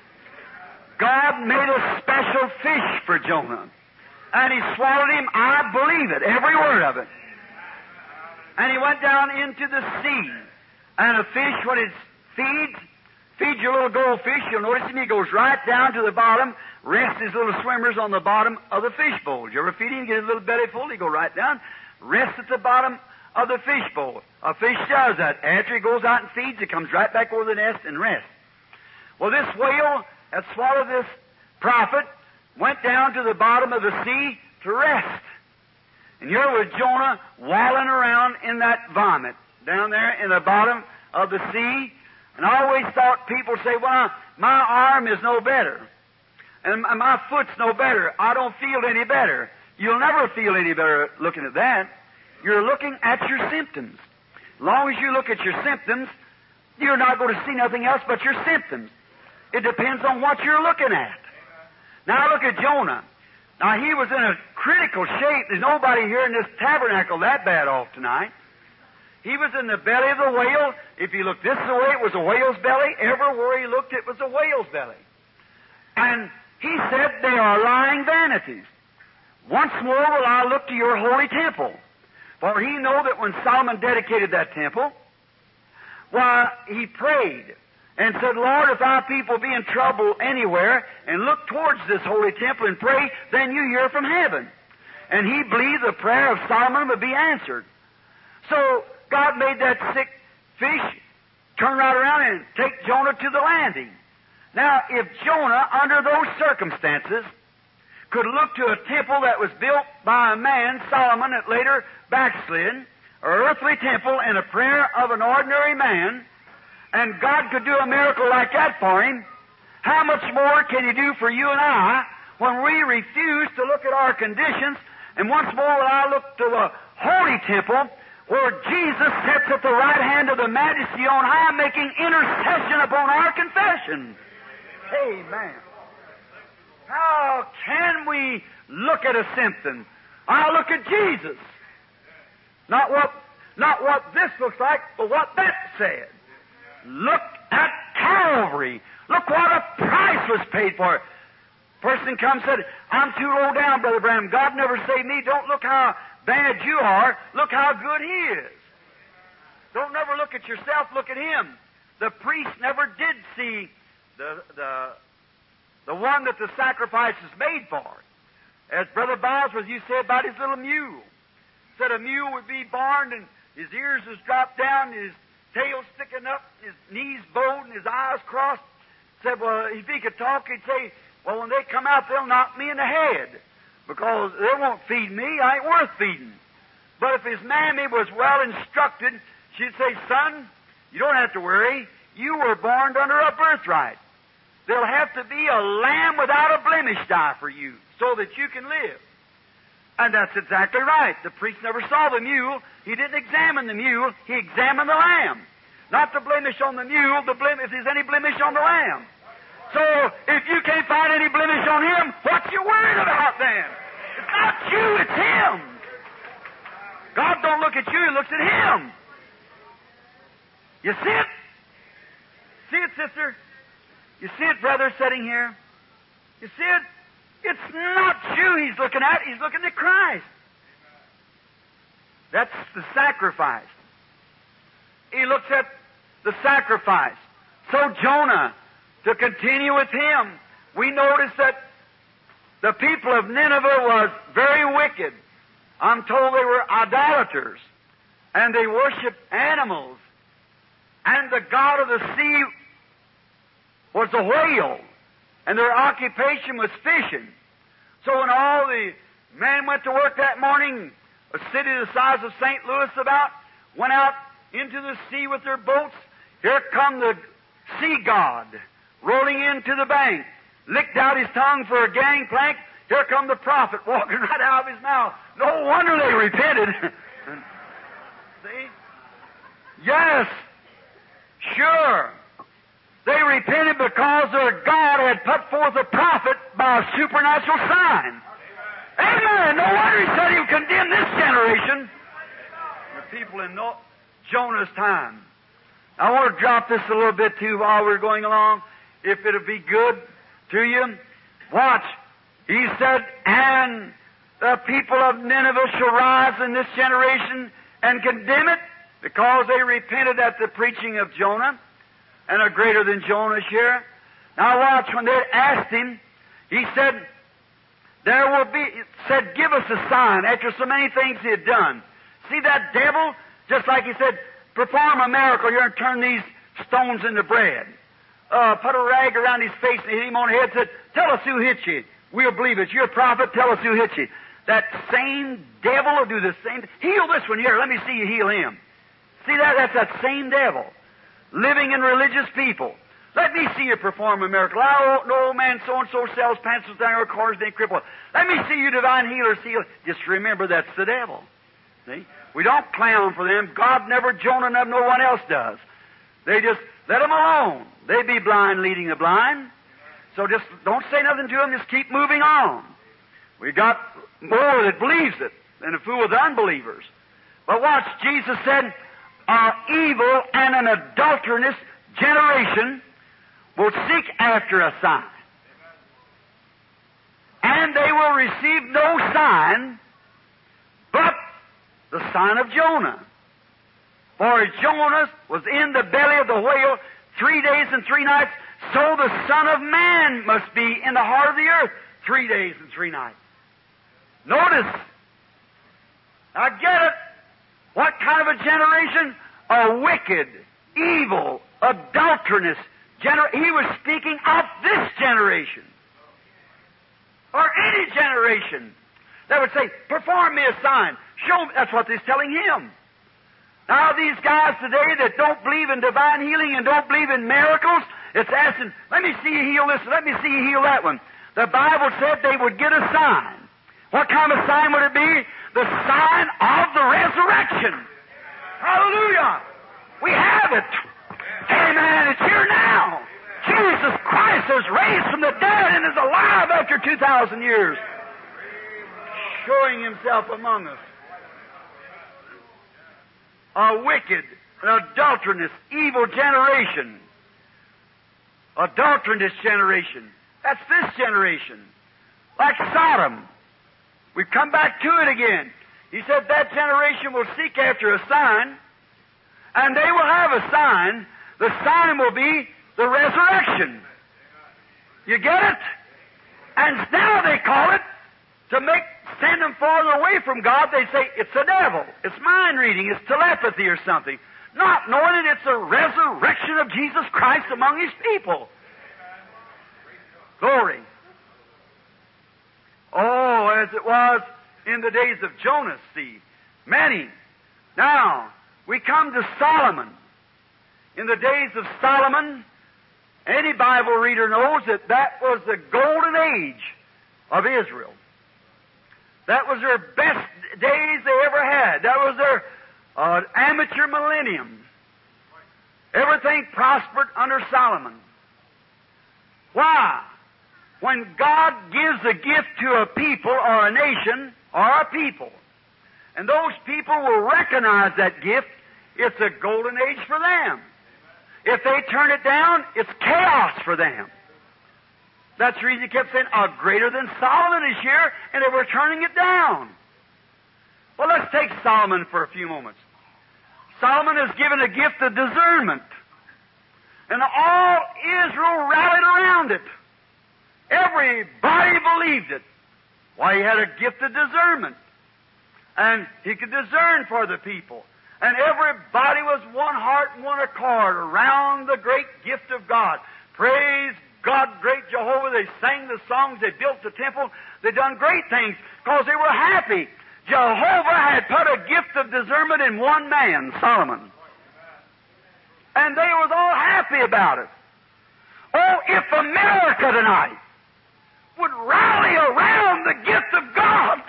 God made a special fish for Jonah, and He swallowed him. I believe it, every word of it. And he went down into the sea. And a fish, when it feeds your little goldfish, you'll notice him, he goes right down to the bottom, rests his little swimmers on the bottom of the fish bowl. You ever feed him, get his little belly full, he go right down, rests at the bottom of the fish bowl. A fish does that. After he goes out and feeds, it comes right back over the nest and rests. Well, this whale that swallowed this prophet went down to the bottom of the sea to rest. And here was Jonah wallowing around in that vomit down there in the bottom of the sea. And I always thought people say, "Well, my arm is no better. And my foot's no better. I don't feel any better." You'll never feel any better looking at that. You're looking at your symptoms. As long as you look at your symptoms, you're not going to see nothing else but your symptoms. It depends on what you're looking at. Now look at Jonah. Now, he was in a critical shape. There's nobody here in this tabernacle that bad off tonight. He was in the belly of the whale. If you look this way, it was a whale's belly. Everywhere he looked, it was a whale's belly. And he said, "They are lying vanities. Once more will I look to your holy temple." For he knew that when Solomon dedicated that temple, why, he prayed and said, "Lord, if our people be in trouble anywhere and look towards this holy temple and pray, then you hear from heaven." And he believed the prayer of Solomon would be answered. So God made that sick fish turn right around and take Jonah to the landing. Now, if Jonah, under those circumstances, could look to a temple that was built by a man, Solomon, that later backslid, an earthly temple, and a prayer of an ordinary man, and God could do a miracle like that for him, how much more can He do for you and I when we refuse to look at our conditions? And once more will I look to the holy temple where Jesus sits at the right hand of the Majesty on high, making intercession upon our confession. Amen. How can we look at a symptom? I look at Jesus. Not what this looks like, but what that said. Look at Calvary. Look what a price was paid for it. Person comes and said, "I'm too low down, Brother Branham. God never saved me. Don't look how bad you are. Look how good He is." Don't never look at yourself. Look at Him. The priest never did see the one that the sacrifice is made for. As Brother Bosworth, you said about his little mule. Said a mule would be born and his ears was dropped down, his tail sticking up, his knees bowed, and his eyes crossed. said, well, if he could talk, he'd say, well, when they come out, they'll knock me in the head because they won't feed me. I ain't worth feeding. But if his mammy was well instructed, she'd say, son, you don't have to worry. You were born under a birthright. There'll have to be a lamb without a blemish die for you so that you can live. And that's exactly right. The priest never saw the mule. He didn't examine the mule. He examined the lamb. Not the blemish on the mule, if there's any blemish on the lamb. So, if you can't find any blemish on him, what you worried about then? It's not you, it's him. God don't look at you, He looks at him. You see it? See it, sister? You see it, brother, sitting here? You see it? It's not you He's looking at. He's looking at Christ. That's the sacrifice. He looks at the sacrifice. So Jonah, to continue with him, we notice that the people of Nineveh was very wicked. I'm told they were idolaters, and they worshiped animals, and the god of the sea was a whale, and their occupation was fishing. So when all the men went to work that morning, a city the size of St. Louis about, went out into the sea with their boats, here come the sea god rolling into the bank, licked out his tongue for a gangplank. Here come the prophet walking right out of his mouth. No wonder they repented. See? Yes, sure. They repented because their God had put forth a prophet by a supernatural sign. Amen. No wonder He said He would condemn this generation. The people in Jonah's time. I want to drop this a little bit too while we're going along, if it'll be good to you. Watch. He said, and the people of Nineveh shall rise in this generation and condemn it, because they repented at the preaching of Jonah, and are greater than Jonah here. Now watch, when they asked him, he said, give us a sign, after so many things he had done. See that devil? Just like he said, perform a miracle here and turn these stones into bread. Put a rag around his face and hit him on the head and said, tell us who hit you. We'll believe it. You're a prophet. Tell us who hit you. That same devil will do the same. Heal this one here. Let me see you heal him. See that? That's that same devil. Living in religious people. Let me see you perform a miracle. I don't know, man, so-and-so sells pencils down our corners, they cripple. Let me see you divine healers heal. Just remember, that's the devil. See? We don't clown for them. God never, Jonah never, no one else does. They just let them alone. They be blind leading the blind. So just don't say nothing to them. Just keep moving on. We got more that believes it than a fool with unbelievers. But watch, Jesus said, our evil and an adulterous generation will seek after a sign. And they will receive no sign but the sign of Jonah. For Jonah was in the belly of the whale 3 days and 3 nights, so the Son of Man must be in the heart of the earth 3 days and 3 nights. Notice, I get it. What kind of a generation? A wicked, evil, adulterous generation. He was speaking of this generation. Or any generation that would say, perform me a sign. Show me. That's what they're telling him. Now these guys today that don't believe in divine healing and don't believe in miracles, it's asking, let me see you heal this, let me see you heal that one. The Bible said they would get a sign. What kind of sign would it be? The sign of the resurrection. Hallelujah! We have it. Amen. It's here now. Jesus Christ is raised from the dead and is alive after 2,000 years, showing Himself among us. A wicked, an adulterous, evil generation. Adulterous generation. That's this generation. Like Sodom. We've come back to it again. He said that generation will seek after a sign, and they will have a sign. The sign will be the resurrection. You get it? And now they call it, to send them farther away from God, they say, it's the devil. It's mind reading. It's telepathy or something. Not knowing that it's the resurrection of Jesus Christ among His people. Glory. Oh, as it was in the days of Jonas, see, many. Now, we come to Solomon. In the days of Solomon, any Bible reader knows that that was the golden age of Israel. That was their best days they ever had. That was their amateur millennium. Everything prospered under Solomon. Why? When God gives a gift to a people or a nation or a people, and those people will recognize that gift, it's a golden age for them. If they turn it down, it's chaos for them. That's the reason he kept saying, greater than Solomon is here, and they were turning it down. Well, let's take Solomon for a few moments. Solomon is given a gift of discernment, and all Israel rallied around it. Everybody believed it. Why, he had a gift of discernment, and he could discern for the people. And everybody was one heart and one accord around the great gift of God. Praise God, great Jehovah. They sang the songs, they built the temple, they done great things because they were happy. Jehovah had put a gift of discernment in one man, Solomon. And they was all happy about it. Oh, if America tonight would rally around the gift of God,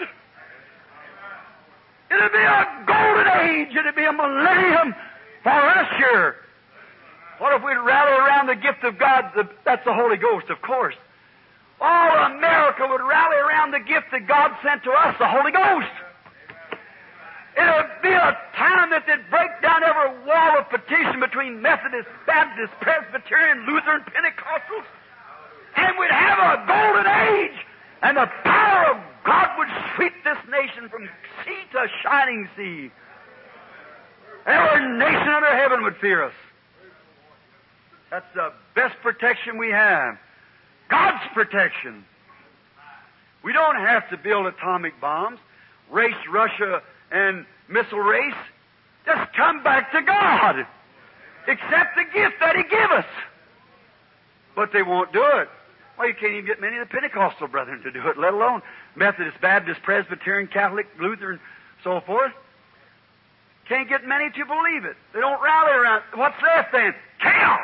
it'd be a golden age. It'd be a millennium for us here. What if we'd rally around the gift of God? That's the Holy Ghost, of course. All America would rally around the gift that God sent to us, the Holy Ghost. It'd be a time that they'd break down every wall of petition between Methodist, Baptist, Presbyterian, Lutheran, Pentecostals, and we'd have a golden age, and the power of God would sweep this nation from sea to shining sea. Every nation under heaven would fear us. That's the best protection we have. God's protection. We don't have to build atomic bombs, race Russia and missile race. Just come back to God. Accept the gift that He gave us. But they won't do it. Well, you can't even get many of the Pentecostal brethren to do it, let alone Methodist, Baptist, Presbyterian, Catholic, Lutheran, so forth. Can't get many to believe it. They don't rally around. What's left then? Chaos.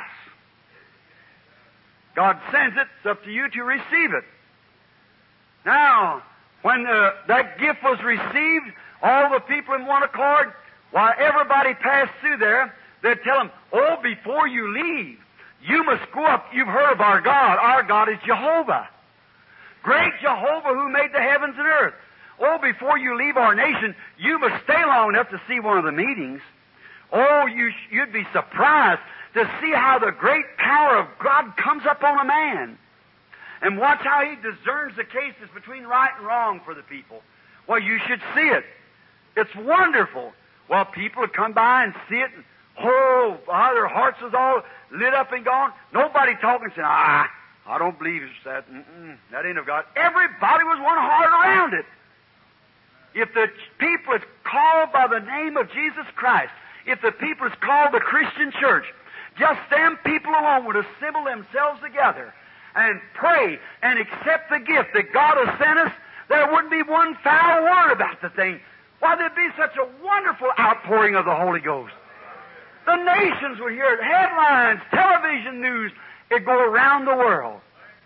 God sends it. It's up to you to receive it. Now, when that gift was received, all the people in one accord, while everybody passed through there, they'd tell them, oh, before you leave, you must go up. You've heard of our God. Our God is Jehovah. Great Jehovah who made the heavens and earth. Oh, before you leave our nation, you must stay long enough to see one of the meetings. Oh, you'd be surprised to see how the great power of God comes up on a man. And watch how He discerns the cases between right and wrong for the people. Well, you should see it. It's wonderful. Well, people would come by and see it, and their hearts was all lit up and gone. Nobody talking, saying, I don't believe that. That ain't of God. Everybody was one heart around it. If the people is called by the name of Jesus Christ, if the people is called the Christian church, just them people alone would assemble themselves together and pray and accept the gift that God has sent us, there wouldn't be one foul word about the thing. Why, there'd be such a wonderful outpouring of the Holy Ghost. The nations would hear it. Headlines, television news, it'd go around the world.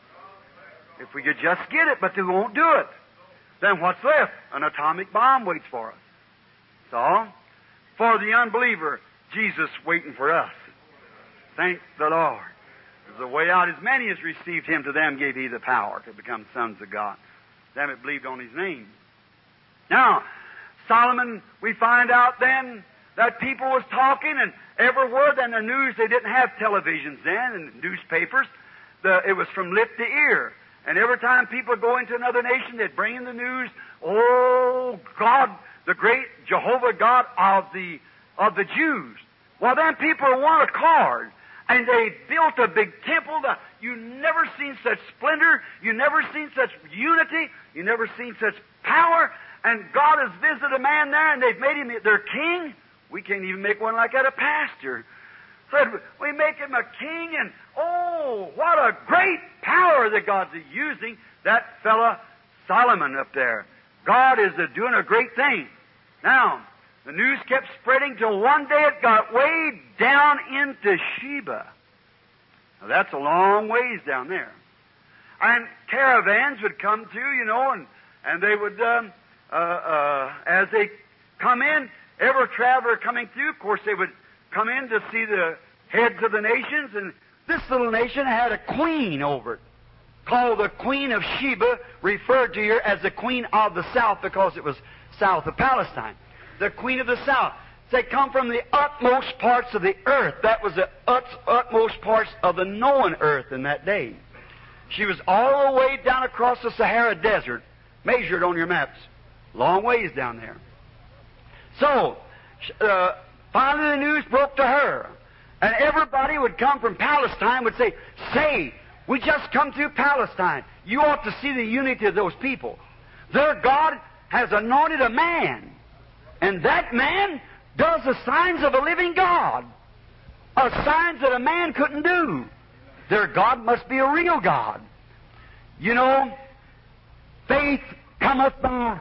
If we could just get it, but they won't do it. Then what's left? An atomic bomb waits for us. So, for the unbeliever, Jesus waiting for us. Thank the Lord. There's a way out. As many as received Him, to them gave He the power to become sons of God. Them that believed on His name. Now, Solomon, we find out then that people was talking, and everywhere, then the news, they didn't have televisions then and newspapers. It was from lip to ear. And every time people go into another nation, they'd bring in the news, oh, God, the great Jehovah God of the Jews. Well, then people are one accord, and they built a big temple. You never seen such splendor. You never seen such unity. You never seen such power. And God has visited a man there, and they've made him their king. We can't even make one like that a pastor. Said, we make him a king, and oh, what a great power that God's using that fella Solomon up there. God is doing a great thing. Now, the news kept spreading till one day it got way down into Sheba. Now, that's a long ways down there. And caravans would come too, you know, and they would, as they come in, every traveler coming through, of course, they would come in to see the heads of the nations, and this little nation had a queen over it, called the Queen of Sheba, referred to here as the Queen of the South because it was south of Palestine. The Queen of the South. They come from the utmost parts of the earth. That was the utmost parts of the known earth in that day. She was all the way down across the Sahara Desert. Measure it on your maps. Long ways down there. So, finally the news broke to her. And everybody would come from Palestine would say, "Say, we just come through Palestine. You ought to see the unity of those people. Their God has anointed a man. And that man does the signs of a living God. Signs that a man couldn't do. Their God must be a real God. You know, faith cometh by..."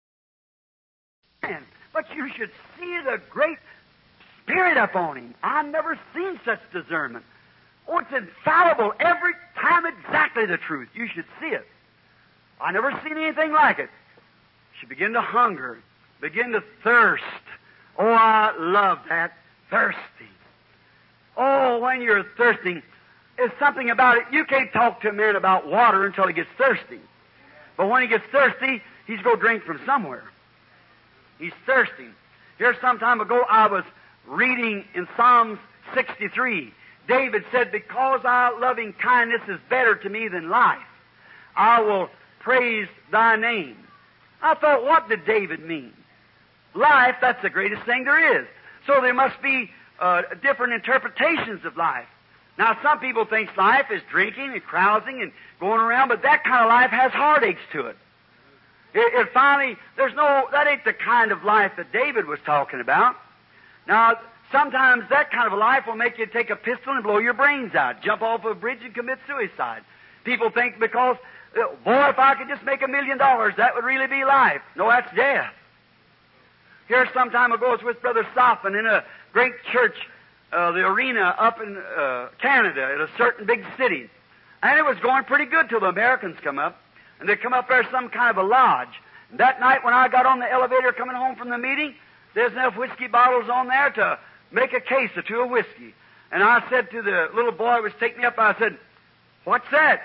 But you should see the great Spirit upon him. I've never seen such discernment. Oh, it's infallible. Every time exactly the truth. You should see it. I never seen anything like it. She began to hunger, begin to thirst. Oh, I love that. Thirsty. Oh, when you're thirsting, there's something about it. You can't talk to a man about water until he gets thirsty. But when he gets thirsty, he's going to drink from somewhere. He's thirsty. Here some time ago, I was reading in Psalms 63. David said, "Because thy loving kindness is better to me than life, I will praise thy name." I thought, what did David mean? Life, that's the greatest thing there is. So there must be different interpretations of life. Now, some people think life is drinking and carousing and going around, but that kind of life has heartaches to it. It finally, that ain't the kind of life that David was talking about. Now, sometimes that kind of a life will make you take a pistol and blow your brains out, jump off a bridge and commit suicide. People think because, boy, if I could just make $1 million, that would really be life. No, that's death. Here some time ago, I was with Brother Soffin in a great church, the arena up in Canada, in a certain big city. And it was going pretty good till the Americans come up. And they come up there some kind of a lodge. And that night when I got on the elevator coming home from the meeting, there's enough whiskey bottles on there to make a case or two of whiskey. And I said to the little boy who was taking me up, I said, "What's that?"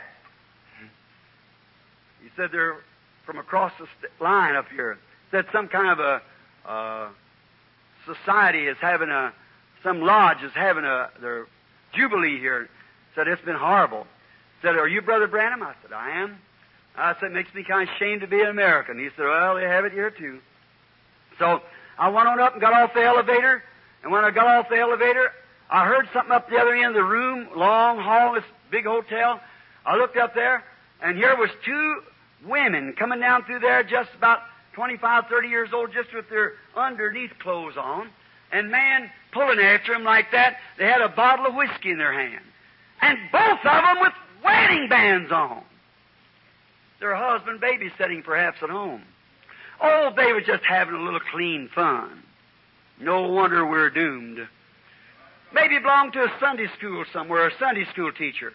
He said, "They're from across the line up here." Said some kind of a society is having some lodge is having their jubilee here. Said, "It's been horrible." Said, "Are you Brother Branham?" I said, "I am." I said, "It makes me kind of ashamed to be an American." He said, "Well, they have it here too." So I went on up and got off the elevator, and when I got off the elevator, I heard something up the other end of the room, long hall, this big hotel. I looked up there, and here was two women coming down through there, just about 25, 30 years old, just with their underneath clothes on, and man pulling after them like that. They had a bottle of whiskey in their hand, and both of them with wedding bands on. Their husband babysitting perhaps at home. Oh, they were just having a little clean fun. No wonder we're doomed. Maybe belong to a Sunday school somewhere, a Sunday school teacher.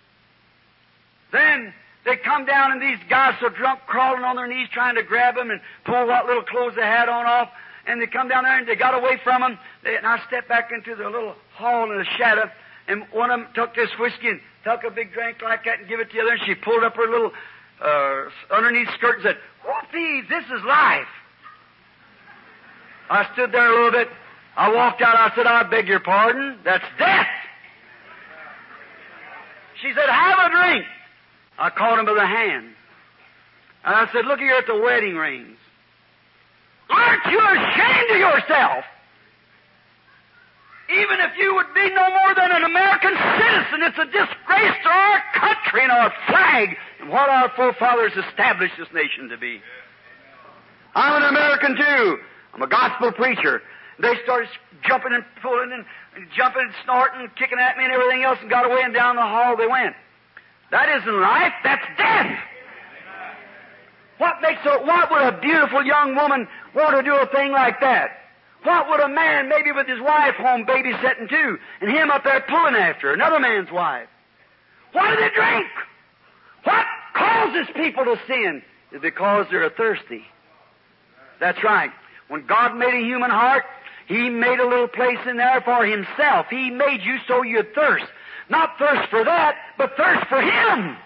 Then they come down and these guys so drunk, crawling on their knees, trying to grab them and pull what little clothes they had on off. And they come down there and they got away from them. And I stepped back into the little hall in the shadow, and one of them took this whiskey and took a big drink like that and give it to the other. And she pulled up her little underneath skirt and said, "Whoopsies, this is life." I stood there a little bit. I walked out. I said, "I beg your pardon. That's death." She said, "Have a drink." I caught him by the hand. And I said, "Look here at the wedding rings. Aren't you ashamed of yourself? Even if you would be no more than an American citizen, it's a disgrace to our country and our flag and what our forefathers established this nation to be." I'm an American too. I'm a gospel preacher. They started jumping and pulling and jumping and snorting and kicking at me and everything else, and got away, and down the hall they went. That isn't life, that's death. What would a beautiful young woman want to do a thing like that? What would a man, maybe with his wife home babysitting too, and him up there pulling after another man's wife? Why do they drink? What causes people to sin? Is because they're thirsty. That's right. When God made a human heart, He made a little place in there for Himself. He made you so you'd thirst. Not thirst for that, but thirst for Him.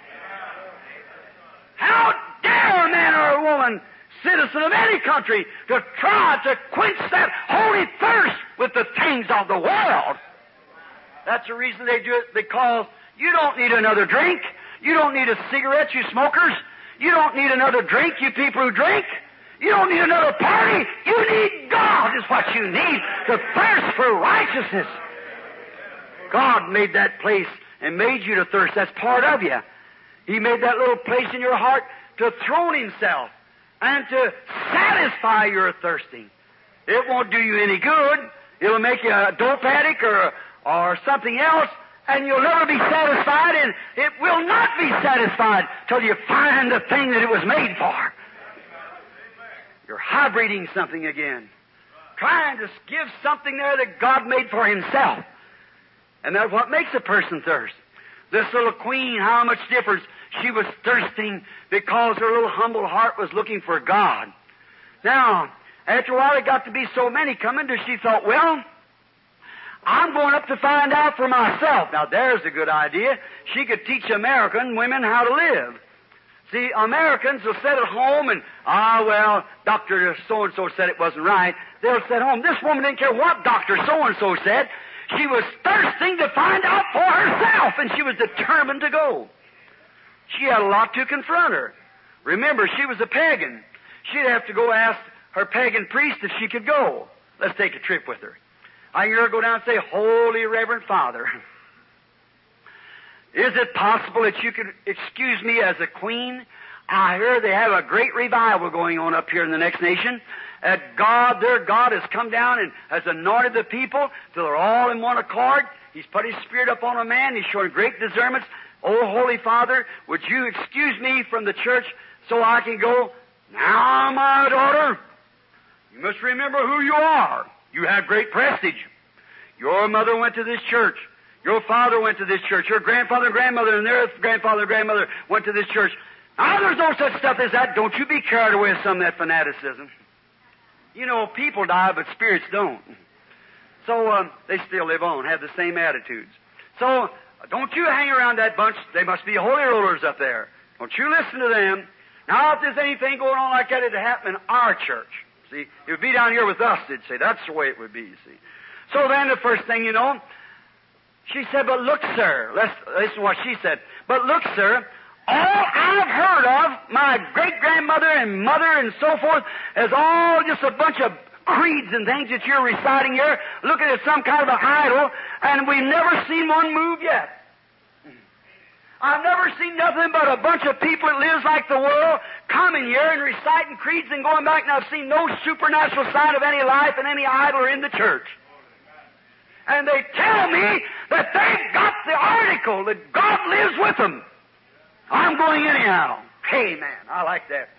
How dare a man or a woman, citizen of any country, to try to quench that holy thirst with the things of the world? That's the reason they do it, because you don't need another drink. You don't need a cigarette, you smokers. You don't need another drink, you people who drink. You don't need another party. You need God is what you need to thirst for righteousness. God made that place and made you to thirst. That's part of you. He made that little place in your heart to throne Himself and to satisfy your thirsting. It won't do you any good. It'll make you a dope addict or something else, and you'll never be satisfied, and it will not be satisfied till you find the thing that it was made for. You're hybriding something again, trying to give something there that God made for Himself. And that's what makes a person thirst. This little queen, how much difference? She was thirsting because her little humble heart was looking for God. Now, after a while, it got to be so many coming that she thought, well, I'm going up to find out for myself. Now, there's a good idea. She could teach American women how to live. See, Americans will sit at home and, well, Dr. So-and-so said it wasn't right. They'll sit home. This woman didn't care what Dr. So-and-so said. She was thirsting to find out for herself, and she was determined to go. She had a lot to confront her. Remember, she was a pagan. She'd have to go ask her pagan priest if she could go. Let's take a trip with her. I hear her go down and say, Holy Reverend Father, is it possible that you could excuse me as a queen? I hear they have a great revival going on up here in the next nation. God, their God has come down and has anointed the people till they're all in one accord. He's put His Spirit upon a man. He's showing great discernments. Oh, Holy Father, would you excuse me from the church so I can go? Now, my daughter, you must remember who you are. You have great prestige. Your mother went to this church. Your father went to this church. Your grandfather and grandmother and their grandfather and grandmother went to this church. Now, there's no such stuff as that. Don't you be carried away with some of that fanaticism. You know, people die, but spirits don't. So they still live on, have the same attitudes. So don't you hang around that bunch. They must be holy rollers up there. Don't you listen to them. Now, if there's anything going on like that, it'd happen in our church. See, it would be down here with us, they'd say. That's the way it would be, you see. So then the first thing you know, she said, but look, sir, listen to what she said. But look, sir, all I've heard of, my great-grandmother and mother and so forth, is all just a bunch of creeds and things that you're reciting here, looking at some kind of an idol, and we've never seen one move yet. I've never seen nothing but a bunch of people that lives like the world coming here and reciting creeds and going back, and I've seen no supernatural sign of any life in any idol or in the church. And they tell me that they've got the article that God lives with them. I'm going anyhow. Amen. I like that.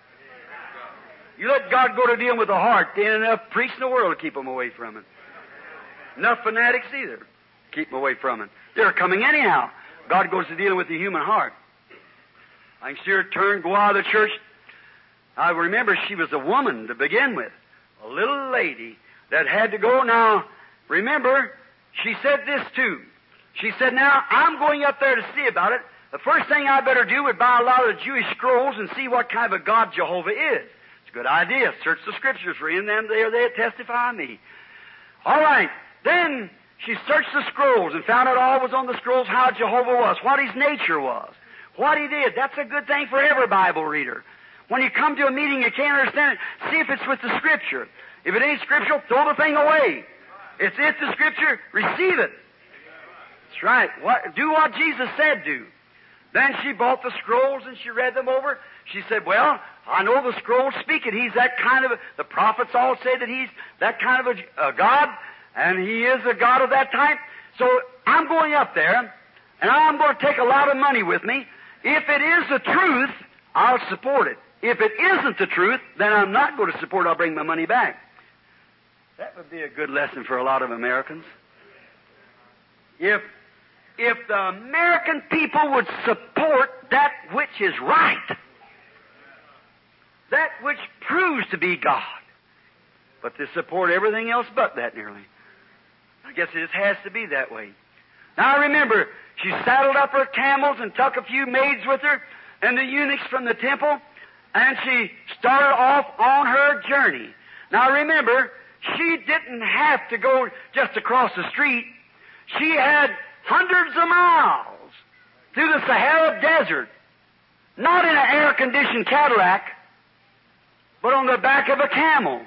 You let God go to deal with the heart, there ain't enough priests in the world to keep them away from it. Enough fanatics either. Keep them away from it. They're coming anyhow. God goes to dealing with the human heart. I can see her turn, go out of the church. I remember she was a woman to begin with. A little lady that had to go. Now, remember, she said this too. She said, now, I'm going up there to see about it. The first thing I better do would buy a lot of the Jewish scrolls and see what kind of a God Jehovah is. It's a good idea. Search the Scriptures for in them there they testify me. All right. Then she searched the scrolls and found out all was on the scrolls how Jehovah was, what His nature was, what He did. That's a good thing for every Bible reader. When you come to a meeting you can't understand it, see if it's with the Scripture. If it ain't scriptural, throw the thing away. It's the Scripture, receive it. That's right. Do what Jesus said do. Then she bought the scrolls and she read them over. She said, well, I know the scrolls speak it. He's that kind of the prophets all say that He's that kind of a God, and He is a God of that type. So I'm going up there, and I'm going to take a lot of money with me, If it is the truth, I'll support it. If it isn't the truth, then I'm not going to support it. I'll bring my money back. That would be a good lesson for a lot of Americans. If the American people would support that which is right, that which proves to be God, but they support everything else but that nearly. I guess it just has to be that way. Now remember, she saddled up her camels and took a few maids with her and the eunuchs from the temple, and she started off on her journey. Now remember, she didn't have to go just across the street. She had hundreds of miles through the Sahara Desert, not in an air-conditioned Cadillac, but on the back of a camel.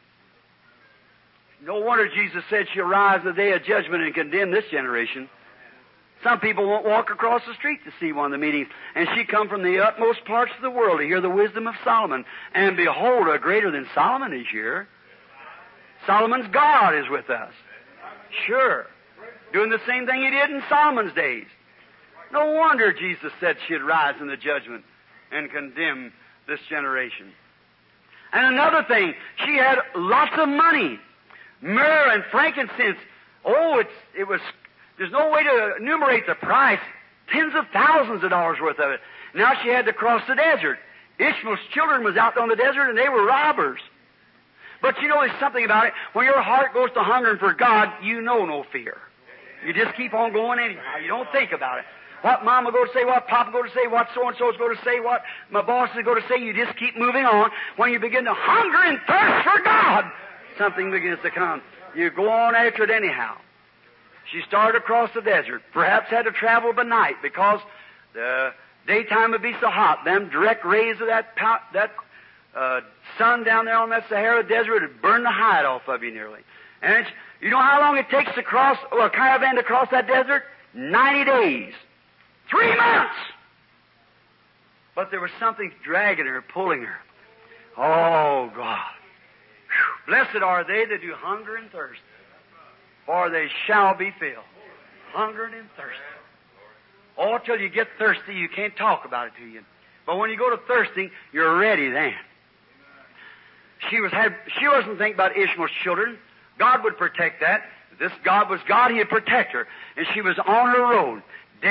No wonder Jesus said she'll rise the day of judgment and condemn this generation. Some people won't walk across the street to see one of the meetings, and she come from the utmost parts of the world to hear the wisdom of Solomon. And behold, a greater than Solomon is here. Solomon's God is with us. Sure. Doing the same thing he did in Solomon's days. No wonder Jesus said she'd rise in the judgment and condemn this generation. And another thing, she had lots of money. Myrrh and frankincense. Oh, there's no way to enumerate the price. Tens of thousands of dollars worth of it. Now she had to cross the desert. Ishmael's children was out on the desert and they were robbers. But you know, there's something about it. When your heart goes to hungering for God, you know no fear. You just keep on going anyhow. You don't think about it. What Mama go to say, what Papa go to say, what so-and-so is going to say, what my boss is going to say, you just keep moving on. When you begin to hunger and thirst for God, something begins to come. You go on after it anyhow. She started across the desert. Perhaps had to travel by night because the daytime would be so hot. Them direct rays of that sun down there on that Sahara Desert would burn the hide off of you nearly. And you know how long it takes to cross, a caravan to cross that desert? 90 days. 3 months! But there was something dragging her, pulling her. Oh, God. Whew. Blessed are they that do hunger and thirst, for they shall be filled. Hungered and thirsty. Oh, till you get thirsty, you can't talk about it to you. But when you go to thirsting, you're ready then. She wasn't thinking about Ishmael's children. God would protect that. If this God was God, He'd protect her. And she was on her road.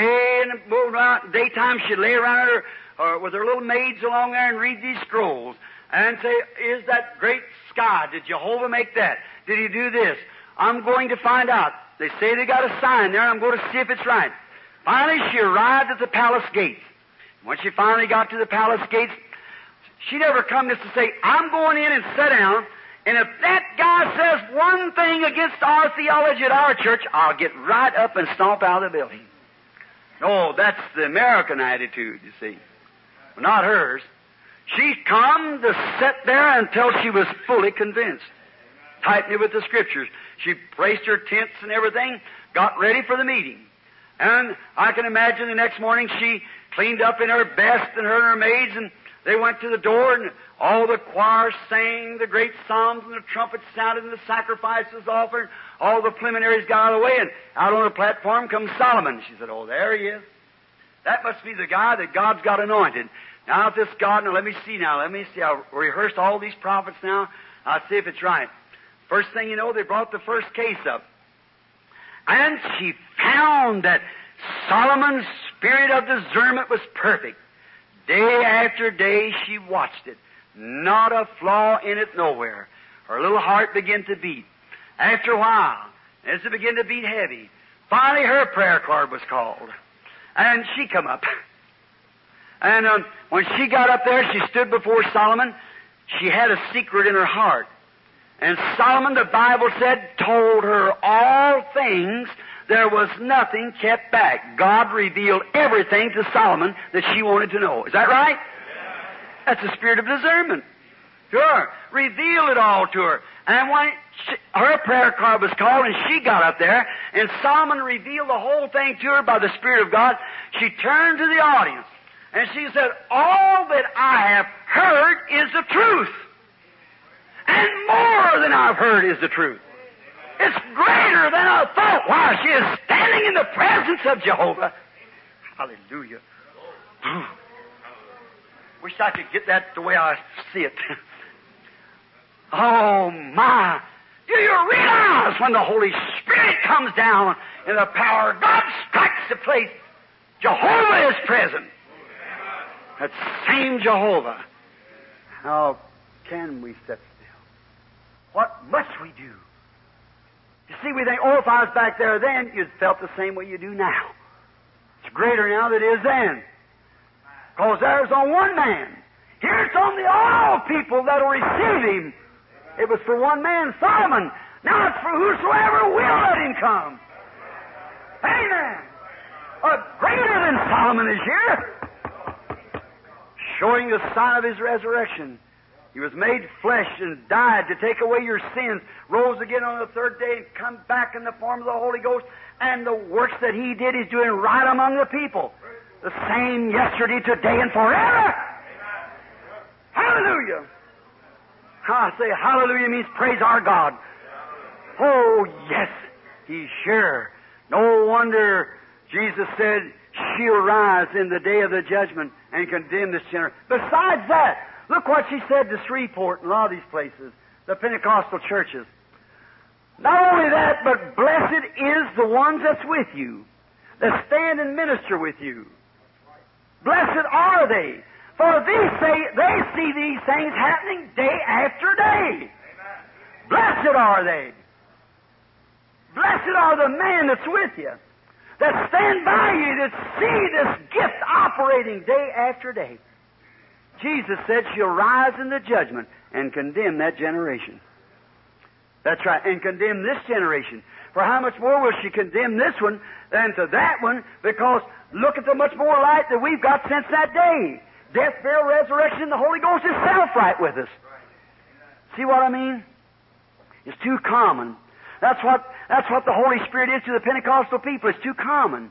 Daytime, she'd lay around her with her little maids along there and read these scrolls and say, is that great sky? Did Jehovah make that? Did He do this? I'm going to find out. They say they got a sign there. I'm going to see if it's right. Finally, she arrived at the palace gates. When she finally got to the palace gates, she never come just to say, I'm going in and sit down, and if that guy says one thing against our theology at our church, I'll get right up and stomp out of the building. No, that's the American attitude, you see. Well, not hers. She come to sit there until she was fully convinced. Tightened it with the Scriptures. She placed her tents and everything, got ready for the meeting. And I can imagine the next morning she cleaned up in her best and her and her maids, and they went to the door, and all the choir sang the great psalms, and the trumpets sounded, and the sacrifices offered. All the preliminaries got out of the way, and out on the platform comes Solomon. She said, oh, there he is. That must be the guy that God's got anointed. Now, if this God, let me see. I've rehearsed all these prophets now. I'll see if it's right. First thing you know, they brought the first case up. And she found that Solomon's spirit of discernment was perfect. Day after day she watched it. Not a flaw in it nowhere. Her little heart began to beat. After a while, as it began to beat heavy, finally her prayer card was called. And she come up. And when she got up there, she stood before Solomon. She had a secret in her heart. And Solomon, the Bible said, told her all things. There was nothing kept back. God revealed everything to Solomon that she wanted to know. Is that right? That's the spirit of discernment. Sure. Revealed it all to her. And when her prayer card was called and she got up there and Solomon revealed the whole thing to her by the Spirit of God, she turned to the audience and she said, all that I have heard is the truth. And more than I've heard is the truth. It's greater than I thought. Why, she is standing in the presence of Jehovah. Hallelujah. Wish I could get that the way I see it. Oh, my. Do you realize when the Holy Spirit comes down in the power of God strikes the place, Jehovah is present. That same Jehovah. How can we sit still? What must we do? You see, we think, oh, if I was back there then, you'd felt the same way you do now. It's greater now than it is then. Because there's on one man. Here it's on the all people that will receive Him. It was for one man, Solomon. Now it's for whosoever will let Him come. Amen. Greater than Solomon is here. Showing the sign of His resurrection. He was made flesh and died to take away your sins, rose again on the third day and come back in the form of the Holy Ghost. And the works that He did, He's doing right among the people. The same yesterday, today, and forever. Hallelujah. I say hallelujah means praise our God. Oh, yes, He's sure. No wonder Jesus said, she'll rise in the day of the judgment and condemn this generation. Besides that, look what she said to Shreveport and a lot of these places, the Pentecostal churches. Not only that, but blessed is the ones that's with you, that stand and minister with you. Blessed are they, for they see these things happening day after day. Blessed are they. Blessed are the men that's with you, that stand by you, that see this gift operating day after day. Jesus said she'll rise in the judgment and condemn that generation. That's right, and condemn this generation. For how much more will she condemn this one than to that one? Because look at the much more light that we've got since that day. Death, burial, resurrection, the Holy Ghost itself right with us. See what I mean? It's too common. That's what the Holy Spirit is to the Pentecostal people. It's too common.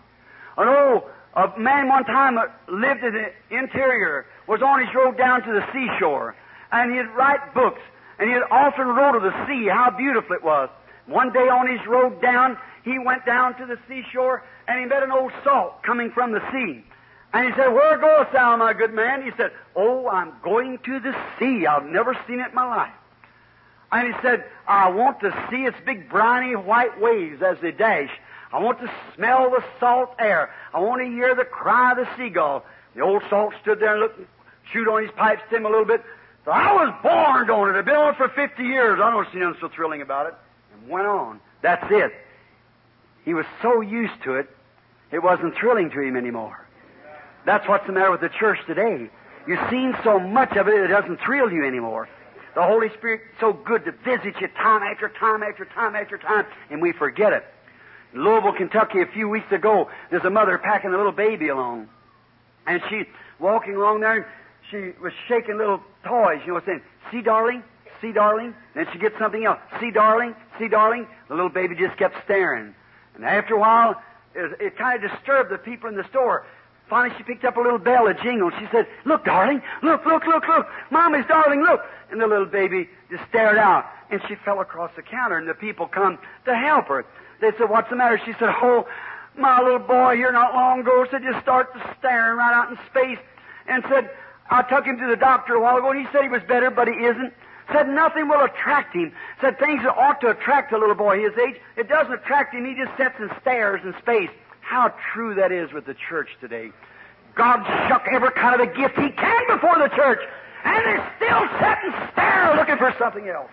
A man one time lived in the interior, was on his road down to the seashore, and he'd write books, and he'd often wrote of the sea, how beautiful it was. One day on his road down, he went down to the seashore, and he met an old salt coming from the sea. And he said, "Where goest thou, my good man?" He said, "Oh, I'm going to the sea. I've never seen it in my life." And he said, "I want to see its big briny white waves as they dash. I want to smell the salt air. I want to hear the cry of the seagull." The old salt stood there and looked, chewed on his pipe stem a little bit. So I was born on it. I've been on it for 50 years. I don't see nothing so thrilling about it. And went on. That's it. He was so used to it, it wasn't thrilling to him anymore. That's what's the matter with the church today. You've seen so much of it, it doesn't thrill you anymore. The Holy Spirit is so good to visit you time after time after time after time, and we forget it. In Louisville, Kentucky, a few weeks ago, there's a mother packing a little baby along. And she's walking along there, and she was shaking little toys, saying, "See, darling? See, darling?" Then she gets something else. "See, darling? See, darling?" The little baby just kept staring. And after a while, it kind of disturbed the people in the store. Finally, she picked up a little bell, a jingle. She said, "Look, darling, look, look, look, look. Mommy's darling, look." And the little baby just stared out. And she fell across the counter, and the people come to help her. They said, "What's the matter?" She said, "Oh, my little boy here not long ago said just start staring right out in space." And said, "I took him to the doctor a while ago, and he said he was better, but he isn't." Said nothing will attract him. Said things that ought to attract a little boy his age, it doesn't attract him. He just sits and stares in space. How true that is with the church today. God shuck every kind of a gift He can before the church, and they still sit and stare looking for something else.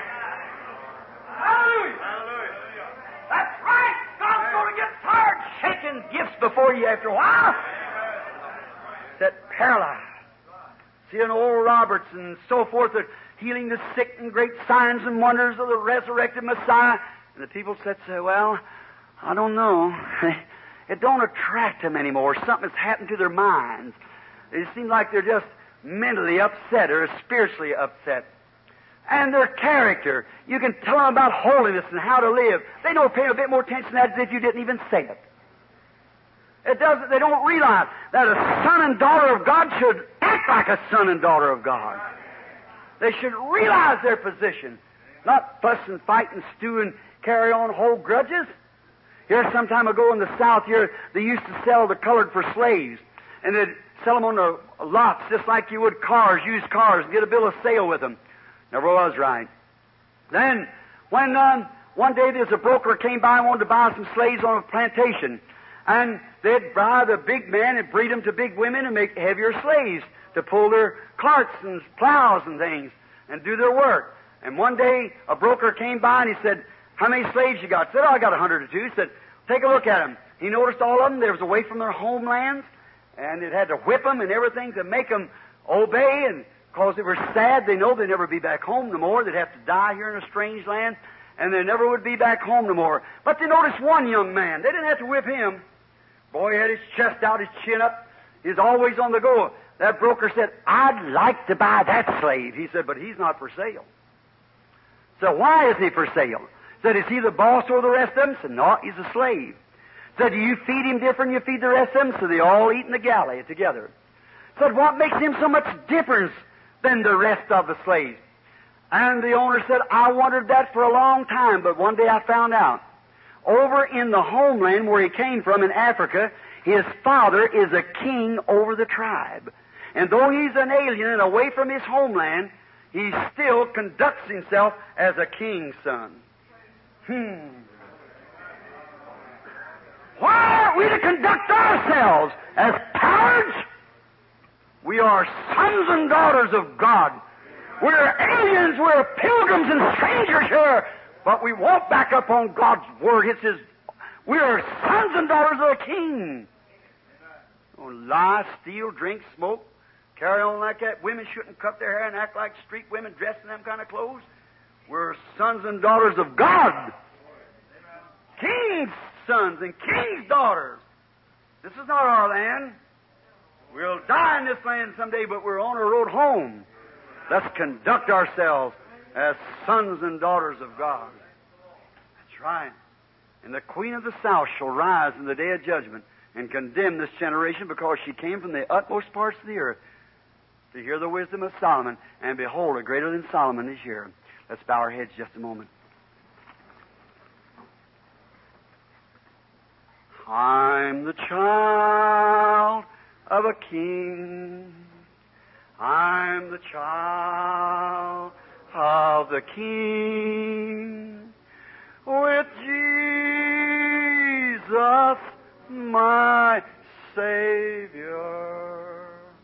Hallelujah! Hallelujah! That's right! God's going to get tired shaking gifts before you after a while. That paralyzed. See an old Roberts and so forth, that healing the sick and great signs and wonders of the resurrected Messiah. And the people said, "Well, I don't know." It don't attract them anymore. Something has happened to their minds. It seems like they're just mentally upset or spiritually upset. And their character, you can tell them about holiness and how to live. They don't pay a bit more attention to that as if you didn't even say it. They don't realize that a son and daughter of God should act like a son and daughter of God. They should realize their position, not fuss and fight and stew and carry on hold grudges. Here, some time ago in the South, here, they used to sell the colored for slaves. and they'd sell them on the lots just like you would cars, used cars, and get a bill of sale with them. Never was right. Then, when one day there's a broker came by and wanted to buy some slaves on a plantation, and they'd buy the big men and breed them to big women and make heavier slaves to pull their carts and plows and things and do their work. And one day a broker came by and he said, "How many slaves you got?" I said, "Oh, I got 100 or two." He said, "Take a look at them." He noticed all of them. They was away from their homelands, and it had to whip them and everything to make them obey, and because they were sad, they know they'd never be back home no more. They'd have to die here in a strange land, and they never would be back home no more. But they noticed one young man. They didn't have to whip him. Boy, he had his chest out, his chin up. He was always on the go. That broker said, "I'd like to buy that slave." He said, "But he's not for sale." So why isn't he for sale? Said, "Is he the boss over the rest of them?" Said, "No, he's a slave." Said, "Do you feed him different than you feed the rest of them?" So they all eat in the galley together. Said, "What makes him so much difference than the rest of the slaves?" And the owner said, "I wondered that for a long time, but one day I found out. Over in the homeland where he came from in Africa, his father is a king over the tribe. And though he's an alien and away from his homeland, he still conducts himself as a king's son." Why are we to conduct ourselves as cowards? We are sons and daughters of God. We're aliens, we're pilgrims and strangers here, but we won't back up on God's Word. It says we are sons and daughters of the King. Don't lie, steal, drink, smoke, carry on like that. Women shouldn't cut their hair and act like street women dressed in them kind of clothes. We're sons and daughters of God. King's sons and king's daughters. This is not our land. We'll die in this land someday, but we're on a road home. Let's conduct ourselves as sons and daughters of God. That's right. And the Queen of the South shall rise in the day of judgment and condemn this generation, because she came from the utmost parts of the earth to hear the wisdom of Solomon, and behold, a greater than Solomon is here. Let's bow our heads just a moment. I'm the child of a king. I'm the child of the King. With Jesus, my Savior,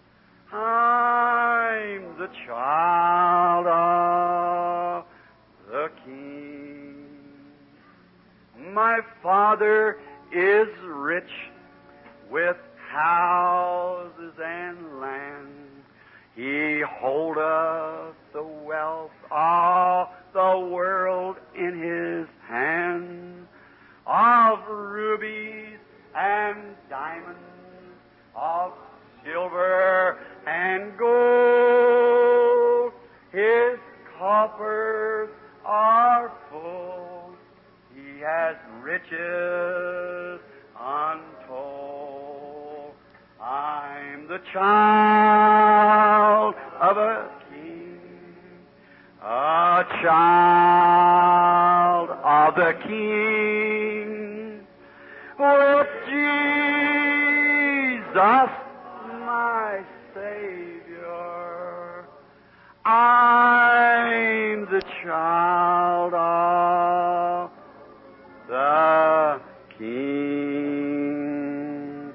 I'm the child of the King. My Father is rich with houses and land. He holdeth the wealth of the world in His hand, of rubies and diamonds, of silver and gold. His coffers are full. He has riches untold. I'm the child of a king, a child of the King. With Jesus, my Savior, I'm the child of the King.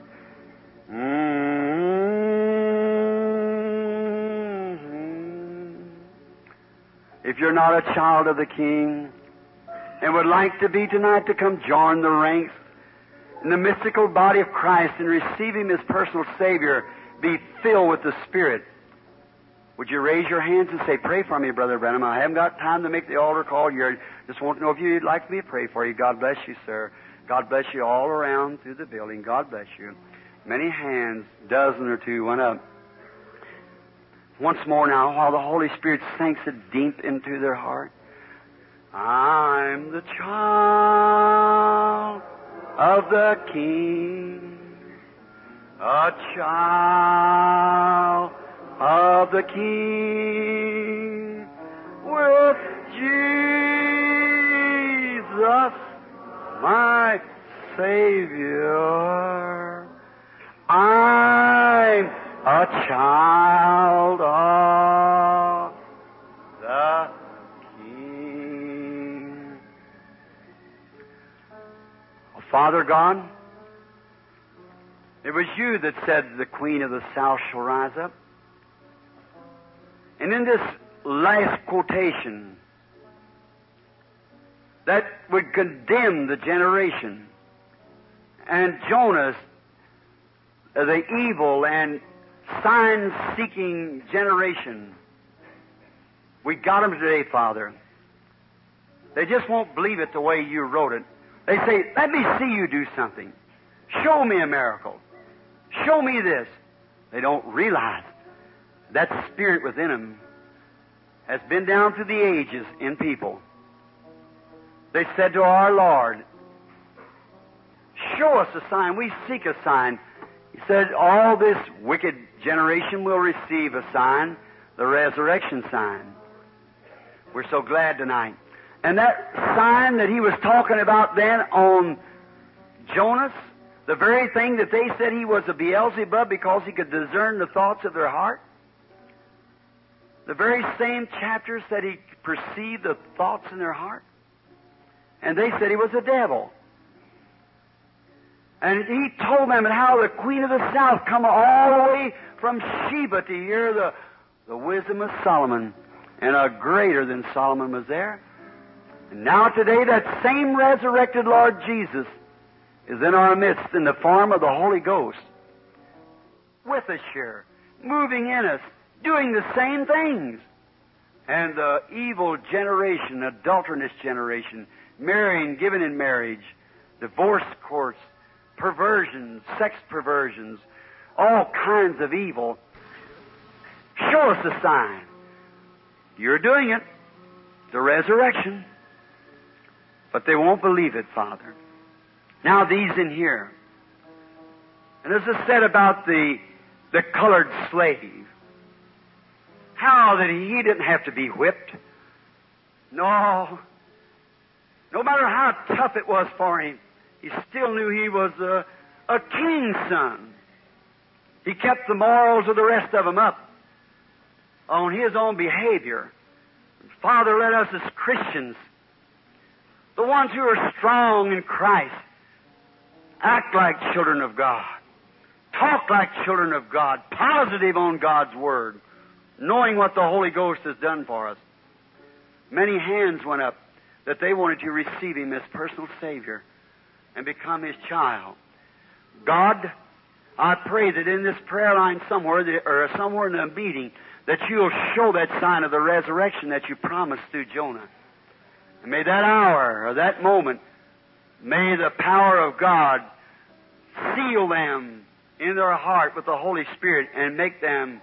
If you're not a child of the King and would like to be tonight, to come join the ranks in the mystical body of Christ and receive Him as personal Savior, be filled with the Spirit, would you raise your hands and say, "Pray for me, Brother Branham. I haven't got time to make the altar call here. Just want to know if you'd like me to pray for you." God bless you, sir. God bless you all around through the building. God bless you. Many hands, dozen or two, went up. Once more now, while the Holy Spirit sinks it deep into their heart. I'm the child of the King, a child of the King. With Jesus, my Savior, I a child of the King. Oh, Father God, it was you that said the Queen of the South shall rise up. And in this last quotation that would condemn the generation, and Jonas, the evil and sign-seeking generation, we got them today, Father. They just won't believe it the way you wrote it. They say, let me see you do something. Show me a miracle. Show me this. They don't realize that spirit within them has been down through the ages in people. They said to our Lord, show us a sign. We seek a sign. He said, all this wicked generation will receive a sign, the resurrection sign. We're so glad tonight. And that sign that he was talking about then on Jonas, the very thing that they said he was a Beelzebub because he could discern the thoughts of their heart, the very same chapter said he perceived the thoughts in their heart. And they said he was a devil. And he told them how the Queen of the South come all the way from Sheba to hear the wisdom of Solomon. And a greater than Solomon was there. And now today that same resurrected Lord Jesus is in our midst in the form of the Holy Ghost. With us here, moving in us, doing the same things. And the evil generation, adulterous generation, marrying, given in marriage, divorce courts, perversions, sex perversions, all kinds of evil. Show us a sign. You're doing it, the resurrection. But they won't believe it, Father. Now these in here. And as I said about the colored slave, how that he didn't have to be whipped. No. No matter how tough it was for him, he still knew he was a king's son. He kept the morals of the rest of them up on his own behavior. Father, let us as Christians, the ones who are strong in Christ, act like children of God, talk like children of God, positive on God's Word, knowing what the Holy Ghost has done for us. Many hands went up that they wanted to receive Him as personal Savior and become His child. God, I pray that in this prayer line somewhere, or somewhere in a meeting, that You'll show that sign of the resurrection that You promised through Jonah. And may that hour, or that moment, may the power of God seal them in their heart with the Holy Spirit and make them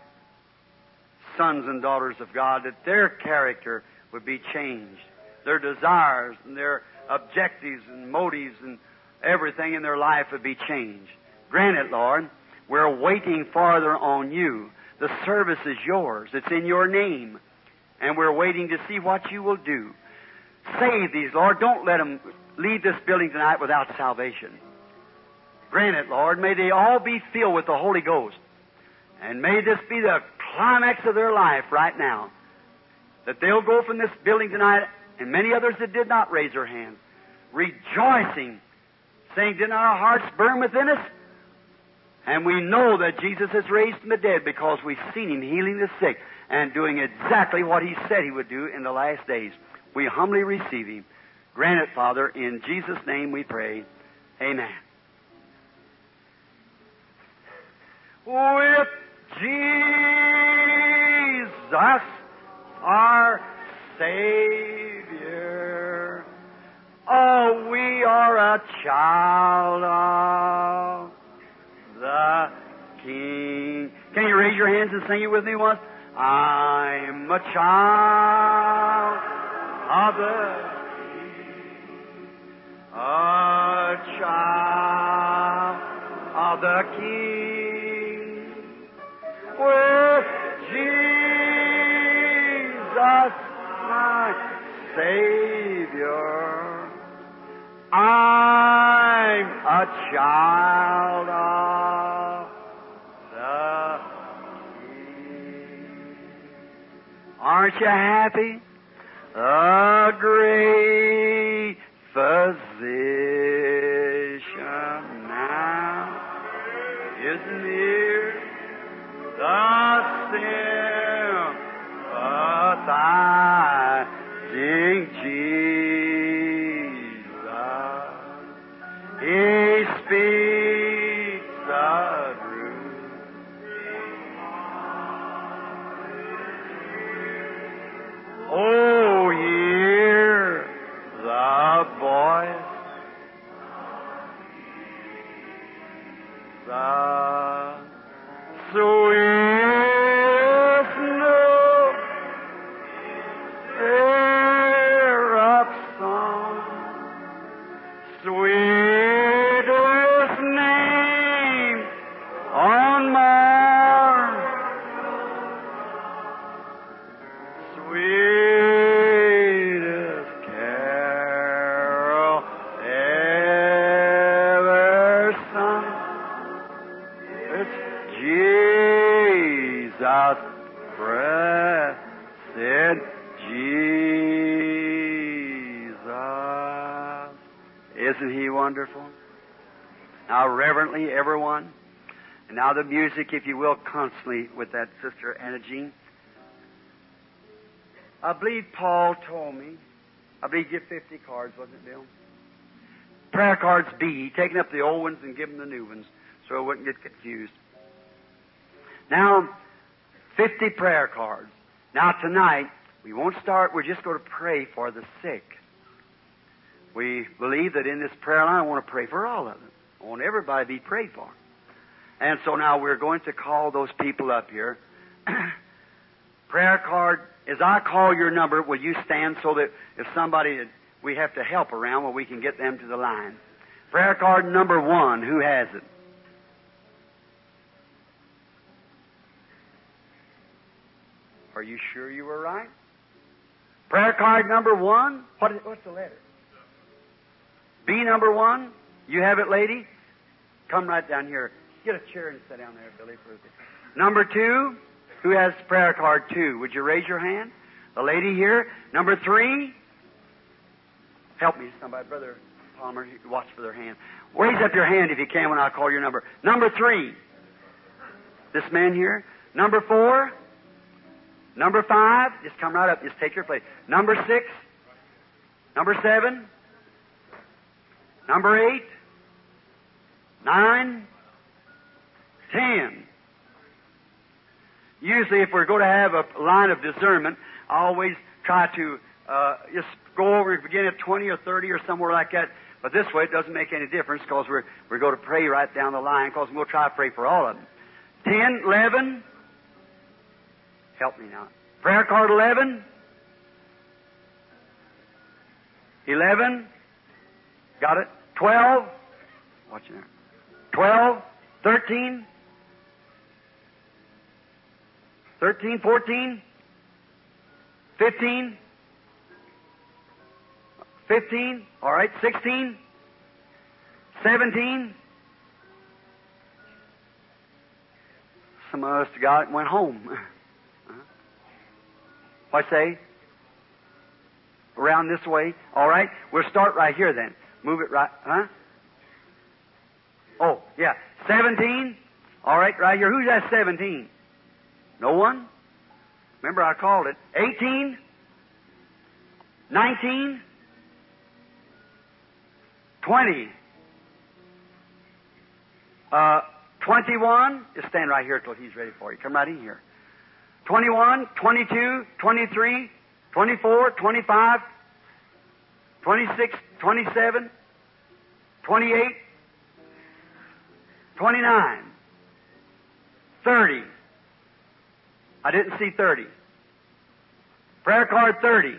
sons and daughters of God, that their character would be changed. Their desires and their objectives and motives and everything in their life would be changed. Grant it, Lord. We're waiting farther on You. The service is Yours. It's in Your name. And we're waiting to see what You will do. Save these, Lord. Don't let them leave this building tonight without salvation. Grant it, Lord. May they all be filled with the Holy Ghost. And may this be the climax of their life right now. That they'll go from this building tonight, and many others that did not raise their hands, rejoicing, saying, did not our hearts burn within us? And we know that Jesus is raised from the dead because we've seen Him healing the sick and doing exactly what He said He would do in the last days. We humbly receive Him. Grant it, Father. In Jesus' name we pray. Amen. With Jesus, our Savior, oh, we are a child of the King. Can you raise your hands and sing it with me once? I'm a child of the King, a child of the King, with Jesus, my Savior. I'm a child of the Aren't you happy? A great physician now is near the sympathizing Jesus. He speaks the truth. Oh, hear the voice, the sweetest note, seraph song, sweetest name on Mars, sweetest carol ever sung. It's Jesus, blessed Jesus. Isn't He wonderful? Now, reverently, everyone. And now the music, if you will, constantly with that Sister Anna Jean. I believe Paul told me, I believe you get 50 cards, wasn't it, Bill? Prayer cards B, taking up the old ones and giving the new ones so I wouldn't get confused. Now, 50 prayer cards. Now, tonight, we won't start, we're just going to pray for the sick. We believe that in this prayer line, I want to pray for all of them. I want everybody to be prayed for. And so now we're going to call those people up here. Prayer card, as I call your number, will you stand so that if somebody we have to help around, well, we can get them to the line. Prayer card number 1, who has it? Are you sure you were right? Prayer card number 1, what's the letter? B number 1, you have it, lady? Come right down here. Get a chair and sit down there, Billy. Number 2, who has prayer card 2? Would you raise your hand? The lady here. Number 3, help me, somebody, Brother Palmer, you watch for their hand. Raise up your hand if you can when I call your number. Number 3, this man here. Number 4, number 5, just come right up, just take your place. Number 6, number 7, number 8, 9, 10. Usually if we're going to have a line of discernment, I always try to just go over and begin at 20 or 30 or somewhere like that. But this way it doesn't make any difference because we're going to pray right down the line because we'll try to pray for all of them. 10, 11. Help me now. Prayer card 11. 11. Got it? 12. Watch there. 12. 13. 13, 14. 15. 15. All right. 16. 17. Some of us got it and went home. What I say? Around this way. All right. We'll start right here then. Move it right. Huh? Oh, yeah. 17. All right, right here. Who's that 17? No one? Remember, I called it. 18. 19. 20. 21. Just stand right here till he's ready for you. Come right in here. 21, 22, 23, 24, 25, 26, 27, 28, 29, 30. I didn't see 30. Prayer card 30.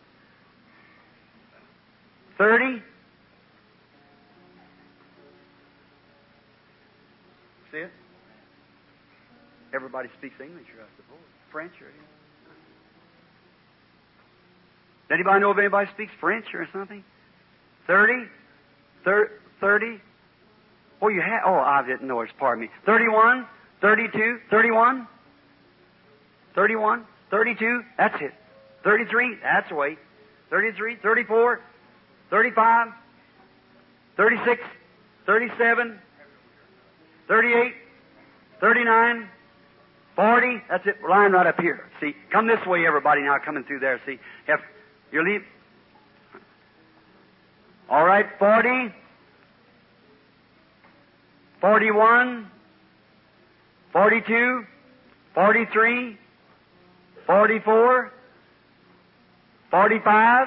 30. See it? Everybody speaks English, I suppose. French or anything. Does anybody know if anybody speaks French or something? 30? 30? Oh, you have? Oh, I didn't know it. Pardon me. 31? 32? 31? 31? 32, that's it. 33, that's the way. 33, 34, 35, 36, 37, 38, 39, 40, that's it. Line right up here. See, come this way, everybody, now coming through there. See, if you leave. All right, 40, 41, 42, 43, 44, 45,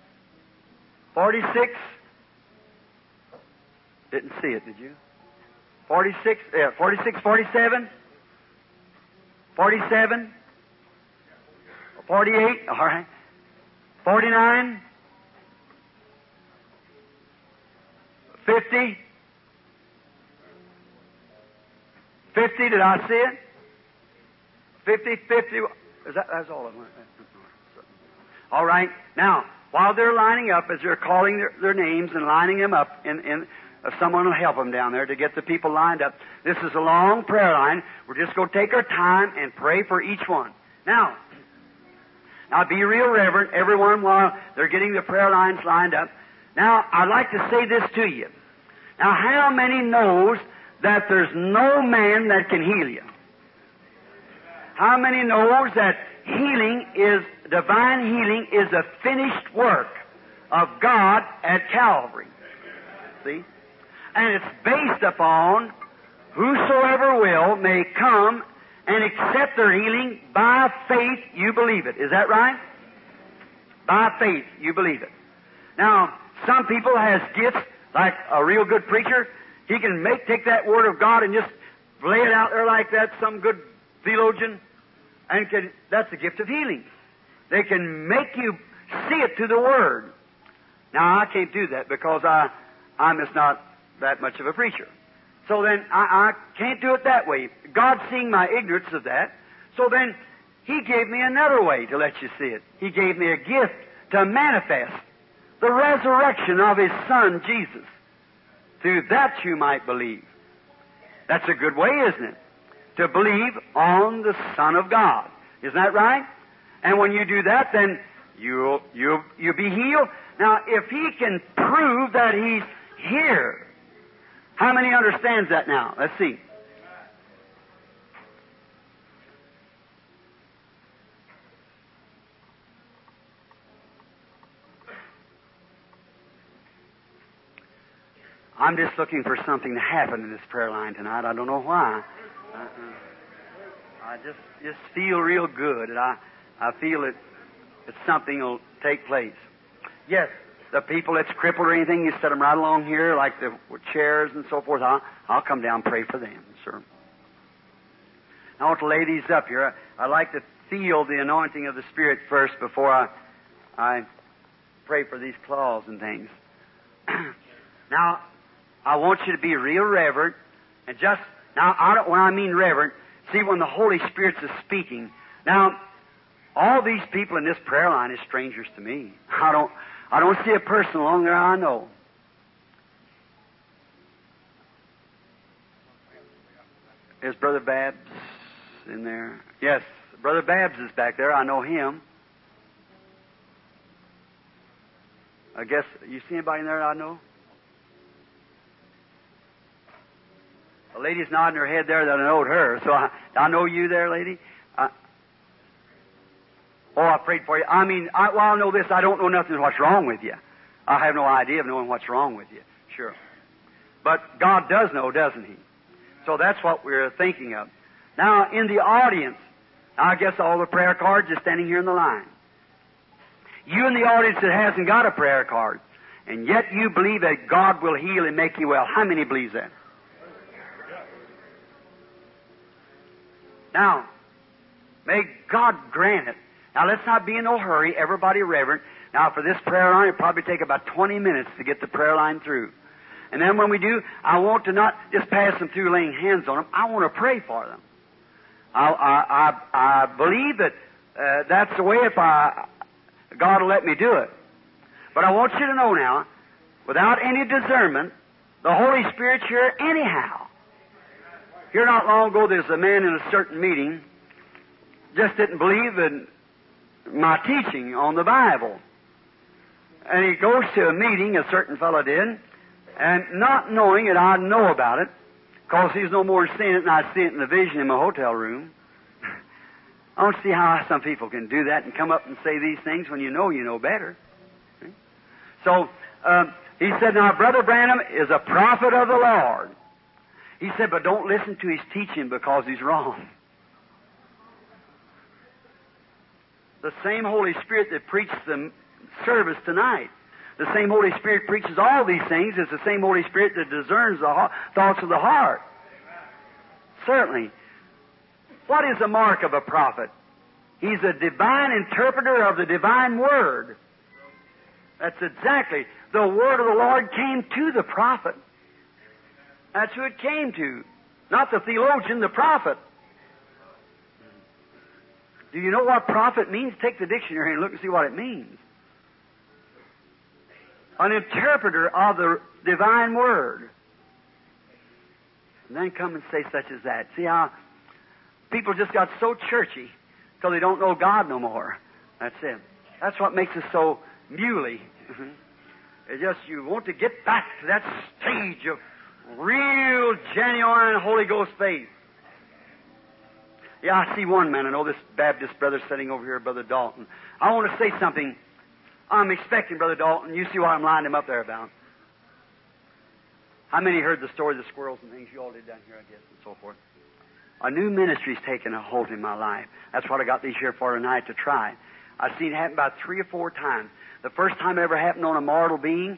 46. Didn't see it, did you? 46, 46, 47, 47, 48, all right, 49, 50, 50, did I see it? 50, 50, that's all of them. All right, now, while they're lining up, as they're calling their names and lining them up, someone will help them down there to get the people lined up. This is a long prayer line. We're just going to take our time and pray for each one. Now, be real reverent, everyone, while they're getting the prayer lines lined up. Now, I'd like to say this to you. Now, how many knows that there's no man that can heal you? How many knows that divine healing is a finished work of God at Calvary? See? And it's based upon whosoever will may come and accept their healing by faith. You believe it. Is that right? By faith, you believe it. Now, some people has gifts, like a real good preacher. He can take that Word of God and just lay it out there like that, some good theologian, and that's the gift of healing. They can make you see it through the Word. Now, I can't do that because I'm just not that much of a preacher. So then, I can't do it that way. God seeing my ignorance of that, so then He gave me another way to let you see it. He gave me a gift to manifest the resurrection of His Son, Jesus. Through that you might believe. That's a good way, isn't it? To believe on the Son of God. Isn't that right? And when you do that, then you'll be healed. Now, if He can prove that He's here, how many understands that now? Let's see. I'm just looking for something to happen in this prayer line tonight. I don't know why. I just feel real good, and I feel that something will take place. Yes, the people that's crippled or anything, you set them right along here, like the chairs and so forth. I'll come down and pray for them, sir. I want to lay these up here. I like to feel the anointing of the Spirit first before I pray for these claws and things. Now, I want you to be real reverent, and when I mean reverent, see when the Holy Spirit is speaking. Now, all these people in this prayer line is strangers to me. I don't see a person along there I know. Is Brother Babs in there? Yes, Brother Babs is back there. I know him. I guess, you see anybody in there I know? The lady's nodding her head there that I know her. So I know you there, lady. I prayed for you. I know this. I don't know nothing what's wrong with you. I have no idea of knowing what's wrong with you. Sure. But God does know, doesn't He? So that's what we're thinking of. Now, in the audience, I guess all the prayer cards are standing here in the line. You in the audience that hasn't got a prayer card, and yet you believe that God will heal and make you well. How many believes that? Now, may God grant it. Now, let's not be in no hurry. Everybody reverent. Now, for this prayer line, it'll probably take about 20 minutes to get the prayer line through. And then when we do, I want to not just pass them through laying hands on them. I want to pray for them. I believe that that's the way if God will let me do it. But I want you to know now, without any discernment, the Holy Spirit's here anyhow. Here not long ago, there's a man in a certain meeting just didn't believe in my teaching on the Bible. And he goes to a meeting, a certain fellow did, and not knowing it, I know about it, because he's no more seeing it than I see it in the vision in my hotel room. I don't see how some people can do that and come up and say these things when you know better. So, he said, now, Brother Branham is a prophet of the Lord. He said, but don't listen to his teaching because he's wrong. The same Holy Spirit that preached the service tonight, the same Holy Spirit preaches all these things, is the same Holy Spirit that discerns the thoughts of the heart. Certainly. What is the mark of a prophet? He's a divine interpreter of the divine Word. That's exactly. The Word of the Lord came to the prophet. That's who it came to. Not the theologian, the prophet. Do you know what prophet means? Take the dictionary and look and see what it means. An interpreter of the divine Word. And then come and say such as that. See how people just got so churchy till they don't know God no more. That's it. That's what makes us so muley. It's just you want to get back to that stage of real, genuine Holy Ghost faith. Yeah, I see one man. I know this Baptist brother sitting over here, Brother Dalton. I want to say something. I'm expecting Brother Dalton. You see what I'm lining him up there about. How many heard the story of the squirrels and things? You all did down here, I guess, and so forth. A new ministry's taken a hold in my life. That's what I got these here for tonight to try. I've seen it happen about 3 or 4 times. The first time it ever happened on a mortal being.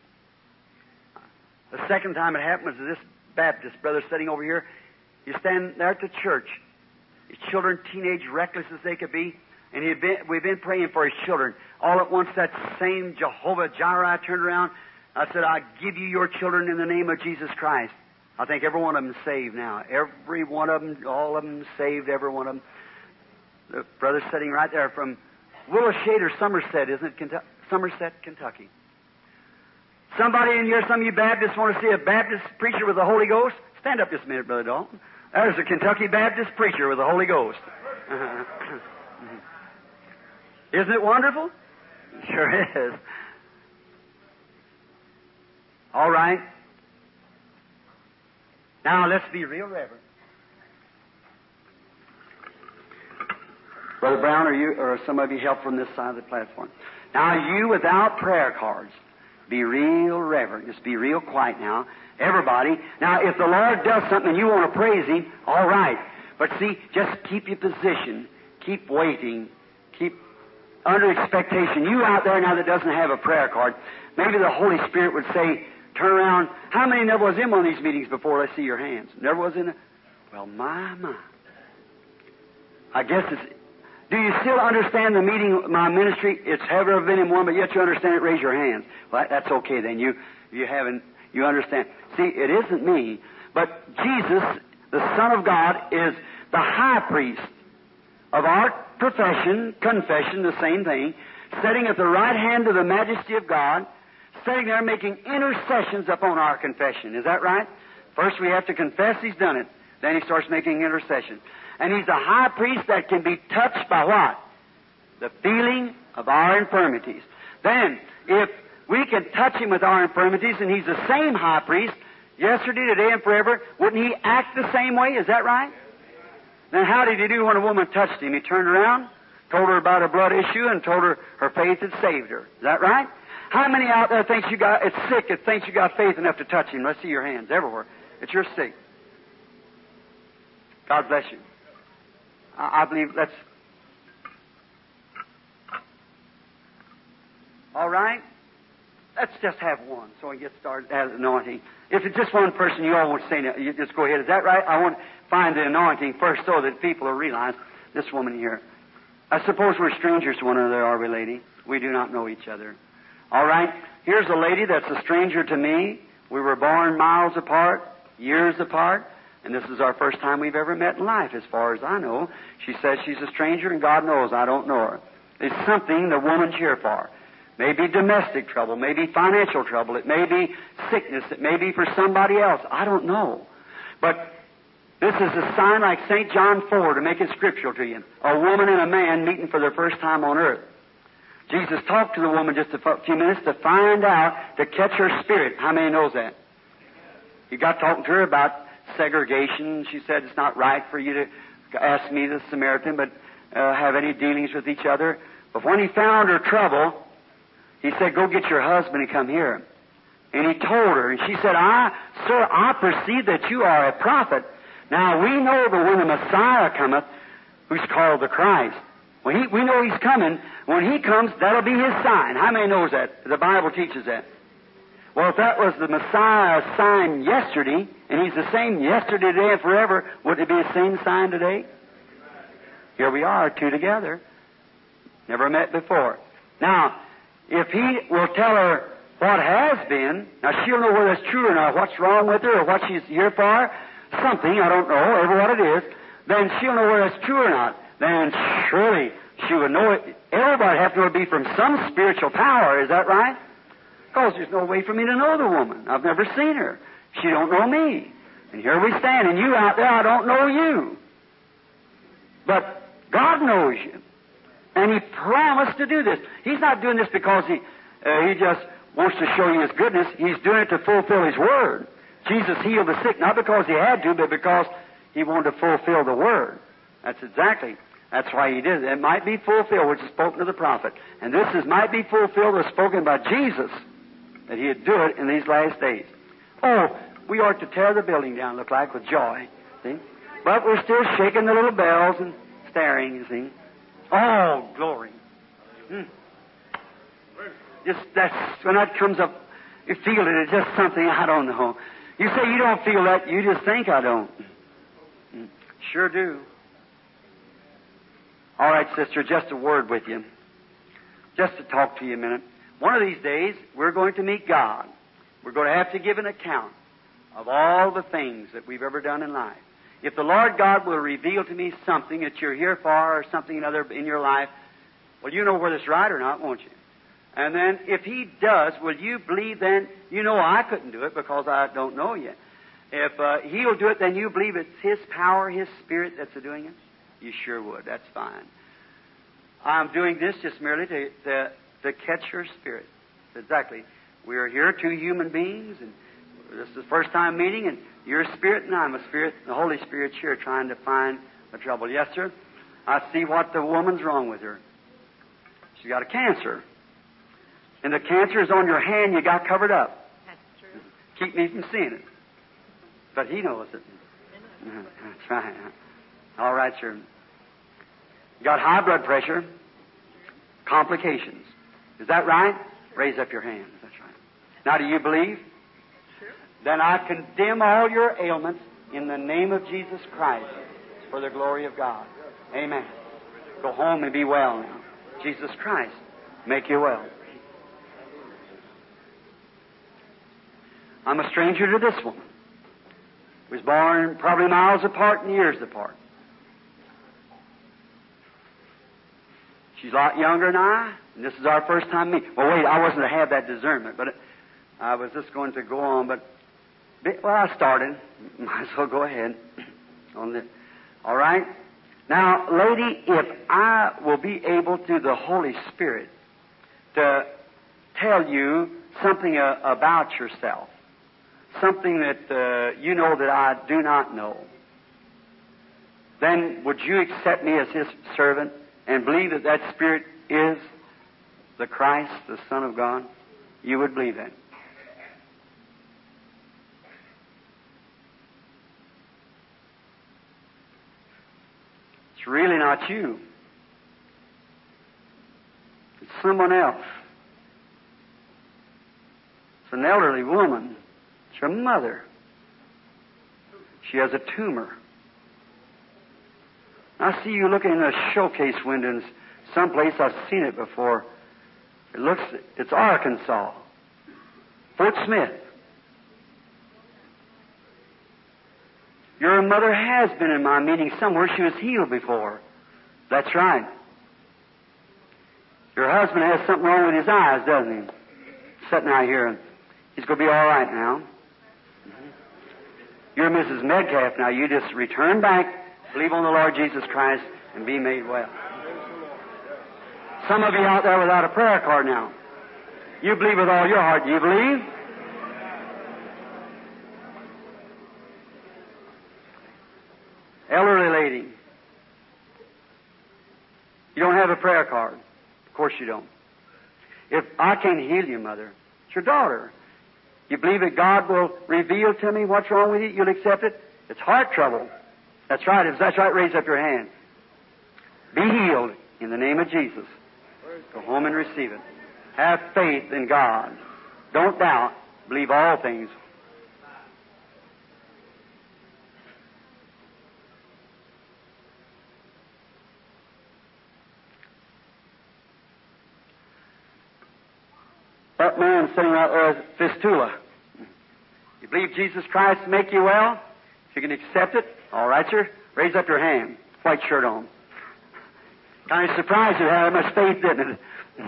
The second time it happened was this Baptist brother sitting over here. You stand there at the church. His children, teenage, reckless as they could be, and we've been praying for his children. All at once, that same Jehovah Jireh turned around. I said, I give you your children in the name of Jesus Christ. I think every one of them is saved now. Every one of them, all of them saved, every one of them. The brother sitting right there from Willow Shade or Somerset, isn't it? Somerset, Kentucky. Somebody in here, some of you Baptists want to see a Baptist preacher with the Holy Ghost? Stand up just a minute, Brother Dalton. There's a Kentucky Baptist preacher with the Holy Ghost. Isn't it wonderful? Sure is. All right. Now let's be real reverent. Brother Brown, or some of you help from this side of the platform. Now you without prayer cards, be real reverent. Just be real quiet now. Everybody. Now if the Lord does something and you want to praise Him, all right. But see, just keep your position. Keep waiting. Keep under expectation. You out there now that doesn't have a prayer card, maybe the Holy Spirit would say, turn around. How many never was in one of these meetings before? Let's see your hands. Never was in it? Well, my. I guess it's... Do you still understand the meeting, my ministry? It's ever been in one, but yet you understand it. Raise your hands. Well, that's okay then. You understand. See, it isn't me, but Jesus, the Son of God, is the high priest of our confession, the same thing, sitting at the right hand of the majesty of God, sitting there making intercessions upon our confession. Is that right? First we have to confess He's done it. Then He starts making intercession. And He's the high priest that can be touched by what? The feeling of our infirmities. Then, if we can touch Him with our infirmities, and He's the same high priest, yesterday, today, and forever, wouldn't He act the same way? Is that right? Then how did He do when a woman touched Him? He turned around, told her about a blood issue, and told her her faith had saved her. Is that right? How many out there thinks it's sick, that thinks you got faith enough to touch Him? Let's see your hands everywhere. That you're sick. God bless you. I believe that's... All right? Let's just have one so we get started as anointing. If it's just one person, you all won't say that. You just go ahead. Is that right? I want to find the anointing first so that people will realize this woman here. I suppose we're strangers to one another, are we, lady? We do not know each other. All right? Here's a lady that's a stranger to me. We were born miles apart, years apart. And this is our first time we've ever met in life, as far as I know. She says she's a stranger, and God knows I don't know her. It's something the woman's here for. Maybe domestic trouble, maybe financial trouble, it may be sickness, it may be for somebody else. I don't know. But This is a sign like St. John 4 to make it scriptural to you. A woman and a man meeting for their first time on earth. Jesus talked to the woman just a few minutes to find out, to catch her spirit. How many knows that? He got talking to her about segregation. She said, it's not right for you to ask me, the Samaritan, but have any dealings with each other. But when he found her trouble, he said, go get your husband and come here. And he told her, and she said, Sir, I perceive that you are a prophet. Now we know that when the Messiah cometh, who's called the Christ, we know He's coming. When He comes, that'll be His sign. How many knows that? The Bible teaches that. Well, if that was the Messiah's sign yesterday, and He's the same yesterday, today, and forever, would it be the same sign today? Here we are, two together. Never met before. Now, if He will tell her what has been, now she'll know whether it's true or not, what's wrong with her, or what she's here for, something, I don't know, ever what it is, then she'll know whether it's true or not. Then surely she would know it. Everybody have to be from some spiritual power, is that right? Because there's no way for me to know the woman. I've never seen her. She don't know me. And here we stand, and you out there, I don't know you. But God knows you. And He promised to do this. He's not doing this because He just wants to show you His goodness. He's doing it to fulfill His Word. Jesus healed the sick, not because He had to, but because He wanted to fulfill the Word. That's why He did it. It might be fulfilled, which is spoken to the prophet. And this might be fulfilled, was spoken by Jesus, that He'd do it in these last days. Oh, we ought to tear the building down, look like, with joy. See? But we're still shaking the little bells and staring, you see. Oh, glory. That's when that comes up, you feel it. It's just something, I don't know. You say you don't feel that, you just think I don't. Sure do. All right, sister, just a word with you. Just to talk to you a minute. One of these days, we're going to meet God. We're going to have to give an account of all the things that we've ever done in life. If the Lord God will reveal to me something that you're here for or something other in your life, well, you know whether it's right or not, won't you? And then if He does, will you believe then? You know I couldn't do it because I don't know yet. If He'll do it, then you believe it's His power, His Spirit that's doing it? You sure would. That's fine. I'm doing this just merely to catch your spirit. Exactly. We are here, two human beings, and this is the first time meeting, and you're a spirit and I'm a spirit. The Holy Spirit's here trying to find the trouble. Yes, sir? I see what the woman's wrong with her. She's got a cancer. And the cancer is on your hand you got covered up. That's true. Keep me from seeing it. But He knows it. That's right. All right, sir. You got high blood pressure, complications. Is that right? Raise up your hands. That's right. Now, do you believe? Sure. Then I condemn all your ailments in the name of Jesus Christ for the glory of God. Amen. Go home and be well now. Jesus Christ, make you well. I'm a stranger to this woman. Was born probably miles apart and years apart. She's a lot younger than I, and this is our first time meeting. Well, wait, I wasn't to have that discernment, but I was just going to go on. But, well, I started. Might as well go ahead on this. All right? Now, lady, if I will be able through the Holy Spirit to tell you something about yourself, something that you know that I do not know, then would you accept me as His servant and believe that that Spirit is the Christ, the Son of God? You would believe that. It's really not you. It's someone else. It's an elderly woman. It's your mother. She has a tumor. I see you looking in a showcase window someplace. I've seen it before. It's Arkansas. Fort Smith. Your mother has been in my meeting somewhere. She was healed before. That's right. Your husband has something wrong with his eyes, doesn't he? Sitting out here. He's going to be all right now. You're Mrs. Medcalf now. You just return back, believe on the Lord Jesus Christ, and be made well. Some of you out there without a prayer card now. You believe with all your heart. Do you believe? Elderly lady. You don't have a prayer card. Of course you don't. If I can't heal you, Mother, it's your daughter. You believe that God will reveal to me what's wrong with you? You'll accept it? It's heart trouble. That's right. If that's right, raise up your hand. Be healed in the name of Jesus. Go home and receive it. Have faith in God. Don't doubt. Believe all things. That man sitting right there is fistula. You believe Jesus Christ to make you well? If you can accept it, all right, sir. Raise up your hand. White shirt on. Kind of surprised you had much faith, didn't it?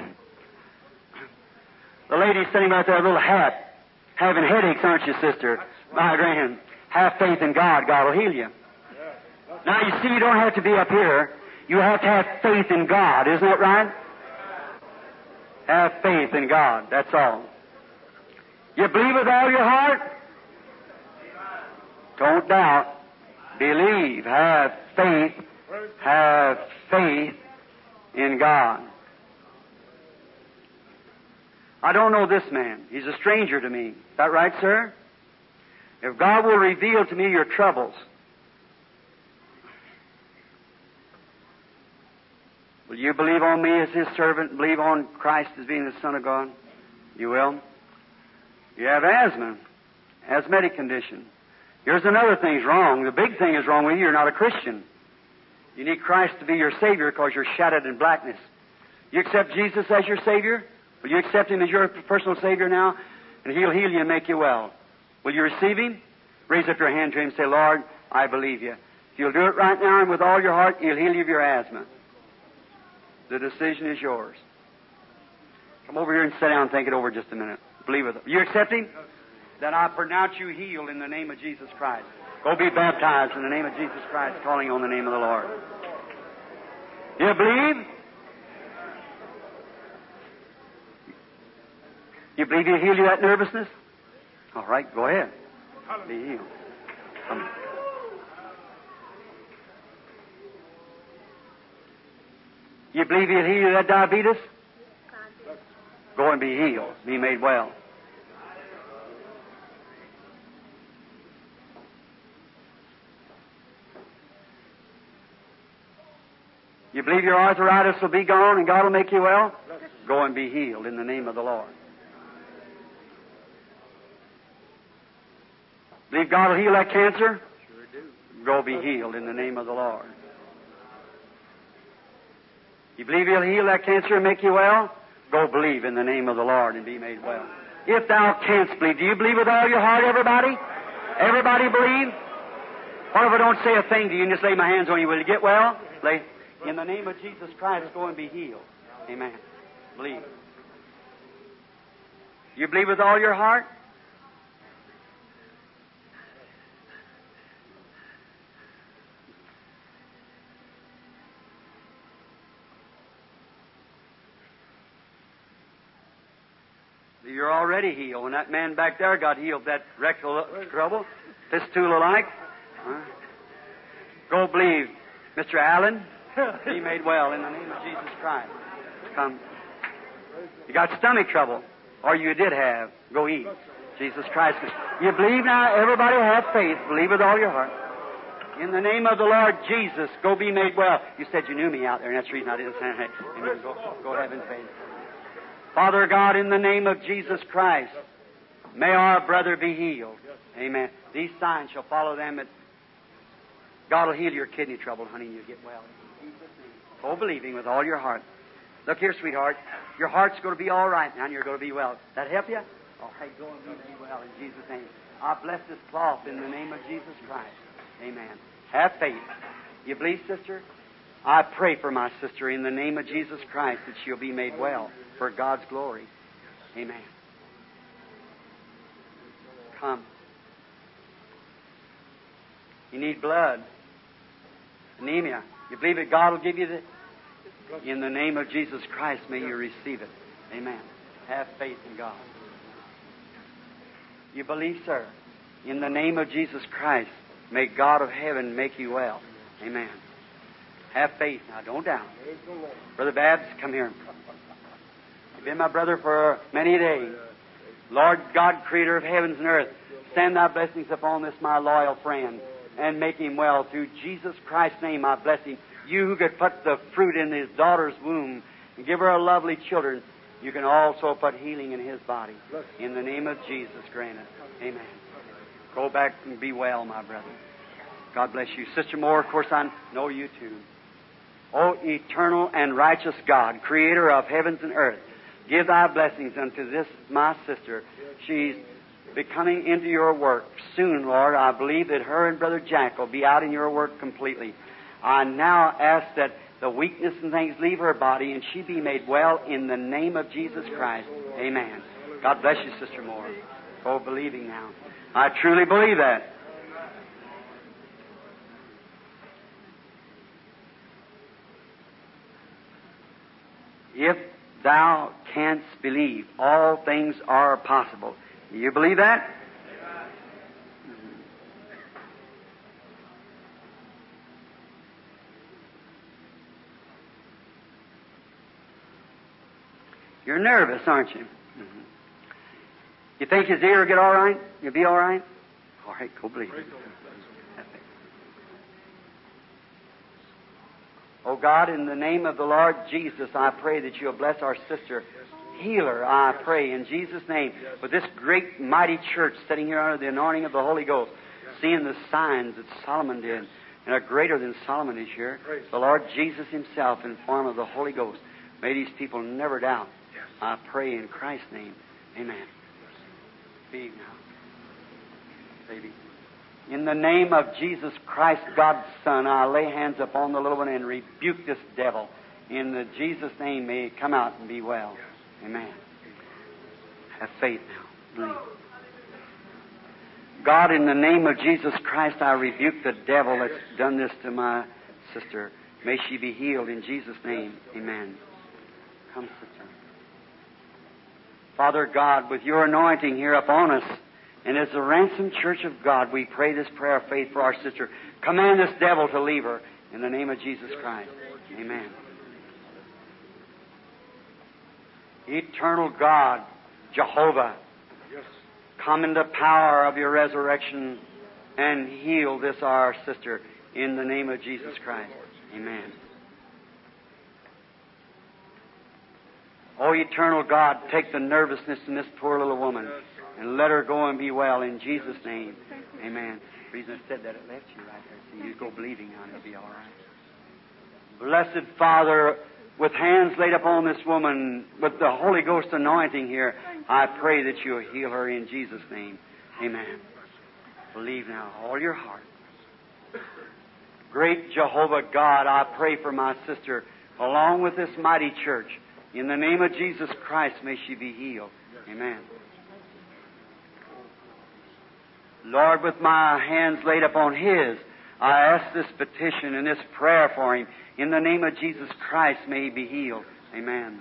The lady sitting right there, a little hat, having headaches, aren't you, sister? Migraine. Have faith in God. God will heal you. Now, you see, you don't have to be up here. You have to have faith in God. Isn't that right? Have faith in God. That's all. You believe with all your heart? Don't doubt. Believe. Have faith. Have faith in God. I don't know this man. He's a stranger to me. Is that right, sir? If God will reveal to me your troubles, will you believe on me as His servant, believe on Christ as being the Son of God? You will? You have asthma, asthmatic condition. Here's another thing's wrong. The big thing is wrong with you. You're not a Christian. You need Christ to be your Savior because you're shadowed in blackness. You accept Jesus as your Savior? Will you accept Him as your personal Savior now? And He'll heal you and make you well. Will you receive Him? Raise up your hand to Him and say, Lord, I believe you. If you'll do it right now and with all your heart, He'll heal you of your asthma. The decision is yours. Come over here and sit down and think it over just a minute. Believe it. You accept Him? Then I pronounce you healed in the name of Jesus Christ. Go be baptized in the name of Jesus Christ, calling on the name of the Lord. You believe? You believe He'll heal you that nervousness? All right, go ahead. Be healed. Come. You believe He'll heal you that diabetes? Go and be healed. Be made well. You believe your arthritis will be gone and God will make you well? Go and be healed in the name of the Lord. Believe God will heal that cancer? Sure do. Go be healed in the name of the Lord. You believe He'll heal that cancer and make you well? Go believe in the name of the Lord and be made well. If thou canst believe, do you believe with all your heart, everybody? Everybody believe? What if I don't say a thing to you and just lay my hands on you? Will you get well? Lay. In the name of Jesus Christ, go and be healed. Amen. Believe. You believe with all your heart? You're already healed. When that man back there got healed, that rectal trouble, fistula-like, go believe. Mr. Allen, be made well in the name of Jesus Christ. Come. You got stomach trouble, or you did have. Go eat. Jesus Christ. You believe now? Everybody have faith. Believe with all your heart. In the name of the Lord Jesus, go be made well. You said you knew me out there, and that's the reason I didn't say anything. Amen. Go have in faith. Father God, in the name of Jesus Christ, may our brother be healed. Amen. These signs shall follow them. God will heal your kidney trouble, honey, and you get well. In Jesus' name. Go believing with all your heart. Look here, sweetheart. Your heart's going to be all right now, and you're going to be well. That help you? All right, go and be made well in Jesus' name. I bless this cloth in the name of Jesus Christ. Amen. Have faith. You believe, sister? I pray for my sister in the name of Jesus Christ that she'll be made well for God's glory. Amen. Come. You need blood. Anemia. You believe that God will give you the... In the name of Jesus Christ, may you receive it. Amen. Have faith in God. You believe, sir? In the name of Jesus Christ, may God of heaven make you well. Amen. Have faith. Now, don't doubt. Brother Babs, come here. You've been my brother for many days. Lord God, creator of heavens and earth, send thy blessings upon this my loyal friend and make him well. Through Jesus Christ's name, I bless him. You who could put the fruit in his daughter's womb and give her a lovely children, you can also put healing in his body. In the name of Jesus, grant it. Amen. Go back and be well, my brother. God bless you. Sister Moore, of course, I know you too. O eternal and righteous God, creator of heavens and earth, give thy blessings unto this, my sister. She's becoming into your work soon, Lord. I believe that her and Brother Jack will be out in your work completely. I now ask that the weakness and things leave her body and she be made well in the name of Jesus Christ. Amen. God bless you, Sister Moore. Go believing now. I truly believe that. If thou canst believe, all things are possible. You believe that? You're nervous, aren't you? Mm-hmm. You think his ear will get all right? You'll be all right? All right, go believe it. Oh God, in the name of the Lord Jesus, I pray that you'll bless our sister. Heal her, I pray, in Jesus' name. With this great, mighty church sitting here under the anointing of the Holy Ghost, seeing the signs that Solomon did, and are greater than Solomon is here. The Lord Jesus himself in form of the Holy Ghost. May these people never doubt. I pray in Christ's name. Amen. Be now. Baby. In the name of Jesus Christ, God's Son, I lay hands upon the little one and rebuke this devil. In the Jesus' name, may it come out and be well. Amen. Have faith now. Believe. God, in the name of Jesus Christ, I rebuke the devil that's done this to my sister. May she be healed in Jesus' name. Amen. Come, sister. Father God, with your anointing here upon us, and as the ransomed church of God, we pray this prayer of faith for our sister. Command this devil to leave her in the name of Jesus Christ. Amen. Eternal God, Jehovah, come in the power of your resurrection and heal this our sister in the name of Jesus Christ. Amen. Oh, eternal God, take the nervousness in this poor little woman and let her go and be well in Jesus' name. Amen. The reason I said that, it left you right there. So you go believing on it, it'll be all right. Blessed Father, with hands laid upon this woman, with the Holy Ghost anointing here, I pray that you'll heal her in Jesus' name. Amen. Believe now, all your heart. Great Jehovah God, I pray for my sister, along with this mighty church. In the name of Jesus Christ, may she be healed. Amen. Lord, with my hands laid upon his, I ask this petition and this prayer for him. In the name of Jesus Christ, may he be healed. Amen.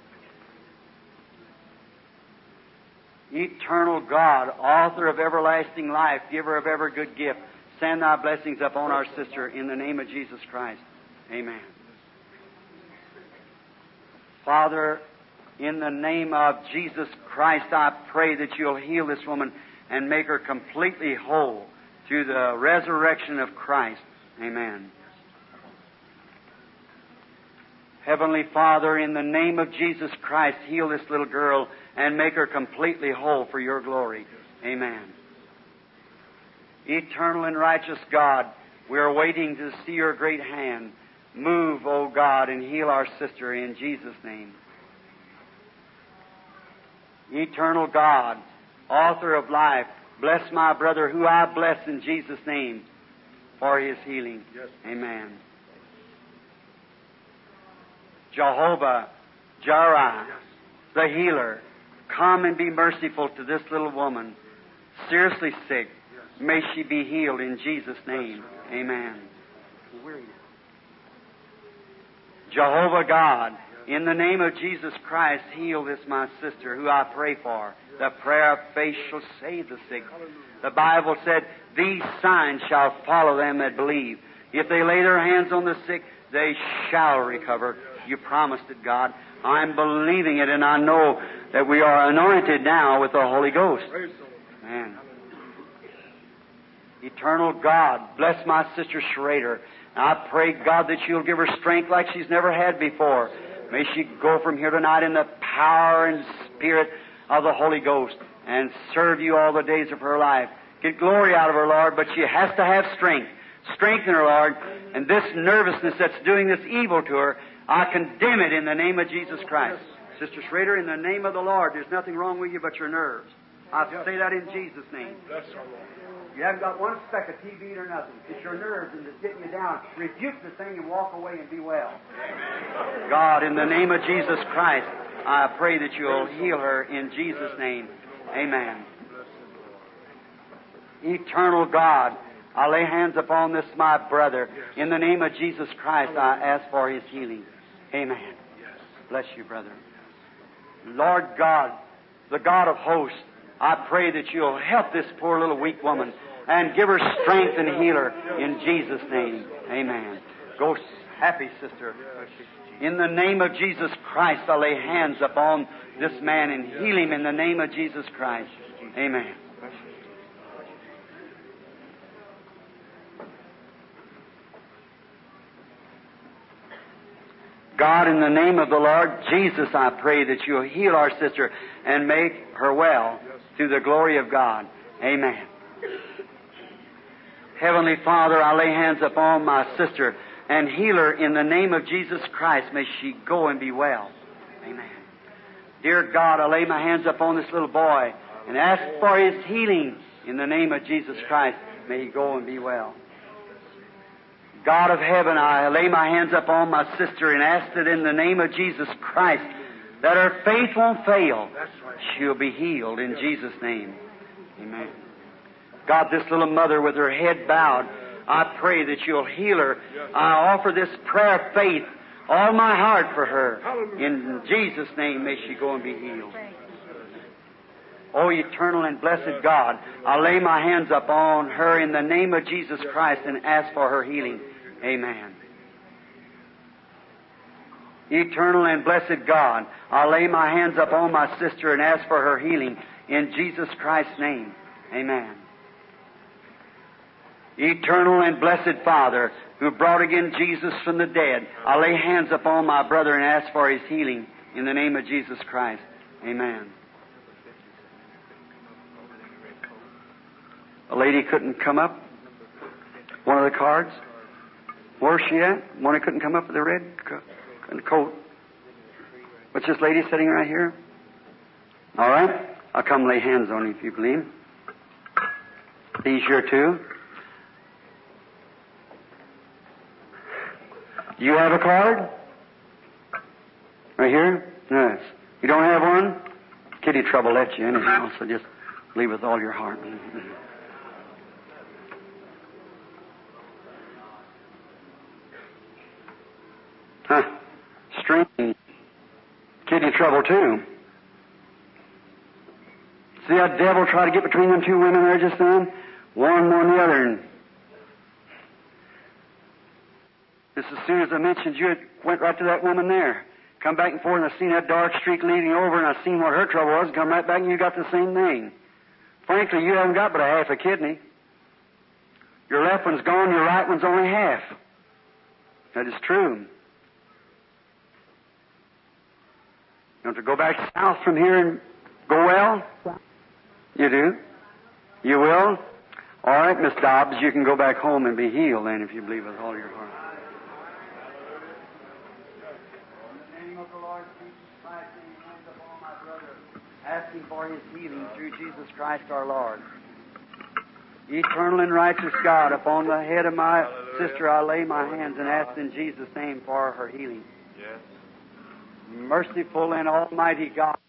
Eternal God, author of everlasting life, giver of every good gift, send thy blessings upon our sister in the name of Jesus Christ. Amen. Father, in the name of Jesus Christ, I pray that you'll heal this woman and make her completely whole through the resurrection of Christ. Amen. Heavenly Father, in the name of Jesus Christ, heal this little girl and make her completely whole for your glory. Amen. Eternal and righteous God, we are waiting to see your great hand. Move, O God, and heal our sister in Jesus' name. Eternal God, author of life, bless my brother who I bless in Jesus' name for his healing. Yes. Amen. Jehovah, Jireh, the healer, come and be merciful to this little woman, seriously sick. May she be healed in Jesus' name. Amen. Jehovah God, in the name of Jesus Christ, heal this my sister who I pray for. The prayer of faith shall save the sick. The Bible said, these signs shall follow them that believe. If they lay their hands on the sick, they shall recover. You promised it, God. I'm believing it, and I know that we are anointed now with the Holy Ghost. Amen. Eternal God, bless my sister Schrader. I pray, God, that you'll give her strength like she's never had before. May she go from here tonight in the power and spirit of the Holy Ghost and serve you all the days of her life. Get glory out of her, Lord, but she has to have strength. Strengthen her, Lord. And this nervousness that's doing this evil to her, I condemn it in the name of Jesus Christ. Sister Schrader, in the name of the Lord, there's nothing wrong with you but your nerves. I say that in Jesus' name. You haven't got one speck of TB or nothing. It's your nerves and it's getting you down. Rebuke the thing and walk away and be well. Amen. God, in the name of Jesus Christ, I pray that you'll heal her in Jesus' name. Amen. Eternal God, I lay hands upon this my brother. In the name of Jesus Christ, I ask for his healing. Amen. Bless you, brother. Lord God, the God of hosts, I pray that you'll help this poor little weak woman and give her strength and heal her in Jesus' name. Amen. Go happy, sister. In the name of Jesus Christ, I lay hands upon this man and heal him in the name of Jesus Christ. Amen. God, in the name of the Lord Jesus, I pray that you'll heal our sister and make her well through the glory of God. Amen. Heavenly Father, I lay hands upon my sister and heal her in the name of Jesus Christ. May she go and be well. Amen. Dear God, I lay my hands upon this little boy and ask for his healing in the name of Jesus Christ. May he go and be well. God of heaven, I lay my hands upon my sister and ask that in the name of Jesus Christ that her faith won't fail. She'll be healed in Jesus' name. Amen. God, this little mother with her head bowed, I pray that you'll heal her. I offer this prayer of faith, all my heart for her. In Jesus' name, may she go and be healed. Oh, eternal and blessed God, I lay my hands upon her in the name of Jesus Christ and ask for her healing. Amen. Eternal and blessed God, I lay my hands upon my sister and ask for her healing in Jesus Christ's name. Amen. Eternal and blessed Father, who brought again Jesus from the dead, I lay hands upon my brother and ask for his healing in the name of Jesus Christ. Amen. A lady couldn't come up. One of the cards. Where's she at? One who couldn't come up with the red coat. What's this lady sitting right here? All right. I'll come lay hands on you if you believe. These here too. Do you have a card? Right here? Yes. You don't have one? Kitty Trouble let you anyhow, so just believe with all your heart. Huh. Strange. Kitty Trouble too. See that devil try to get between them two women there just then? One more than the other. And just as soon as I mentioned you, it went right to that woman there. Come back and forth, and I seen that dark streak leading over, and I seen what her trouble was, and come right back, and you got the same thing. Frankly, you haven't got but a half a kidney. Your left one's gone, your right one's only half. That is true. You want to go back south from here and go well? You do? You will? All right, Miss Dobbs, you can go back home and be healed then if you believe with all your heart. In the name of the Lord Jesus Christ, lay your hands upon my brother, asking for his healing through Jesus Christ our Lord. Eternal and righteous God, upon the head of my sister I lay my hands and ask in Jesus' name for her healing. Yes. Merciful and almighty God,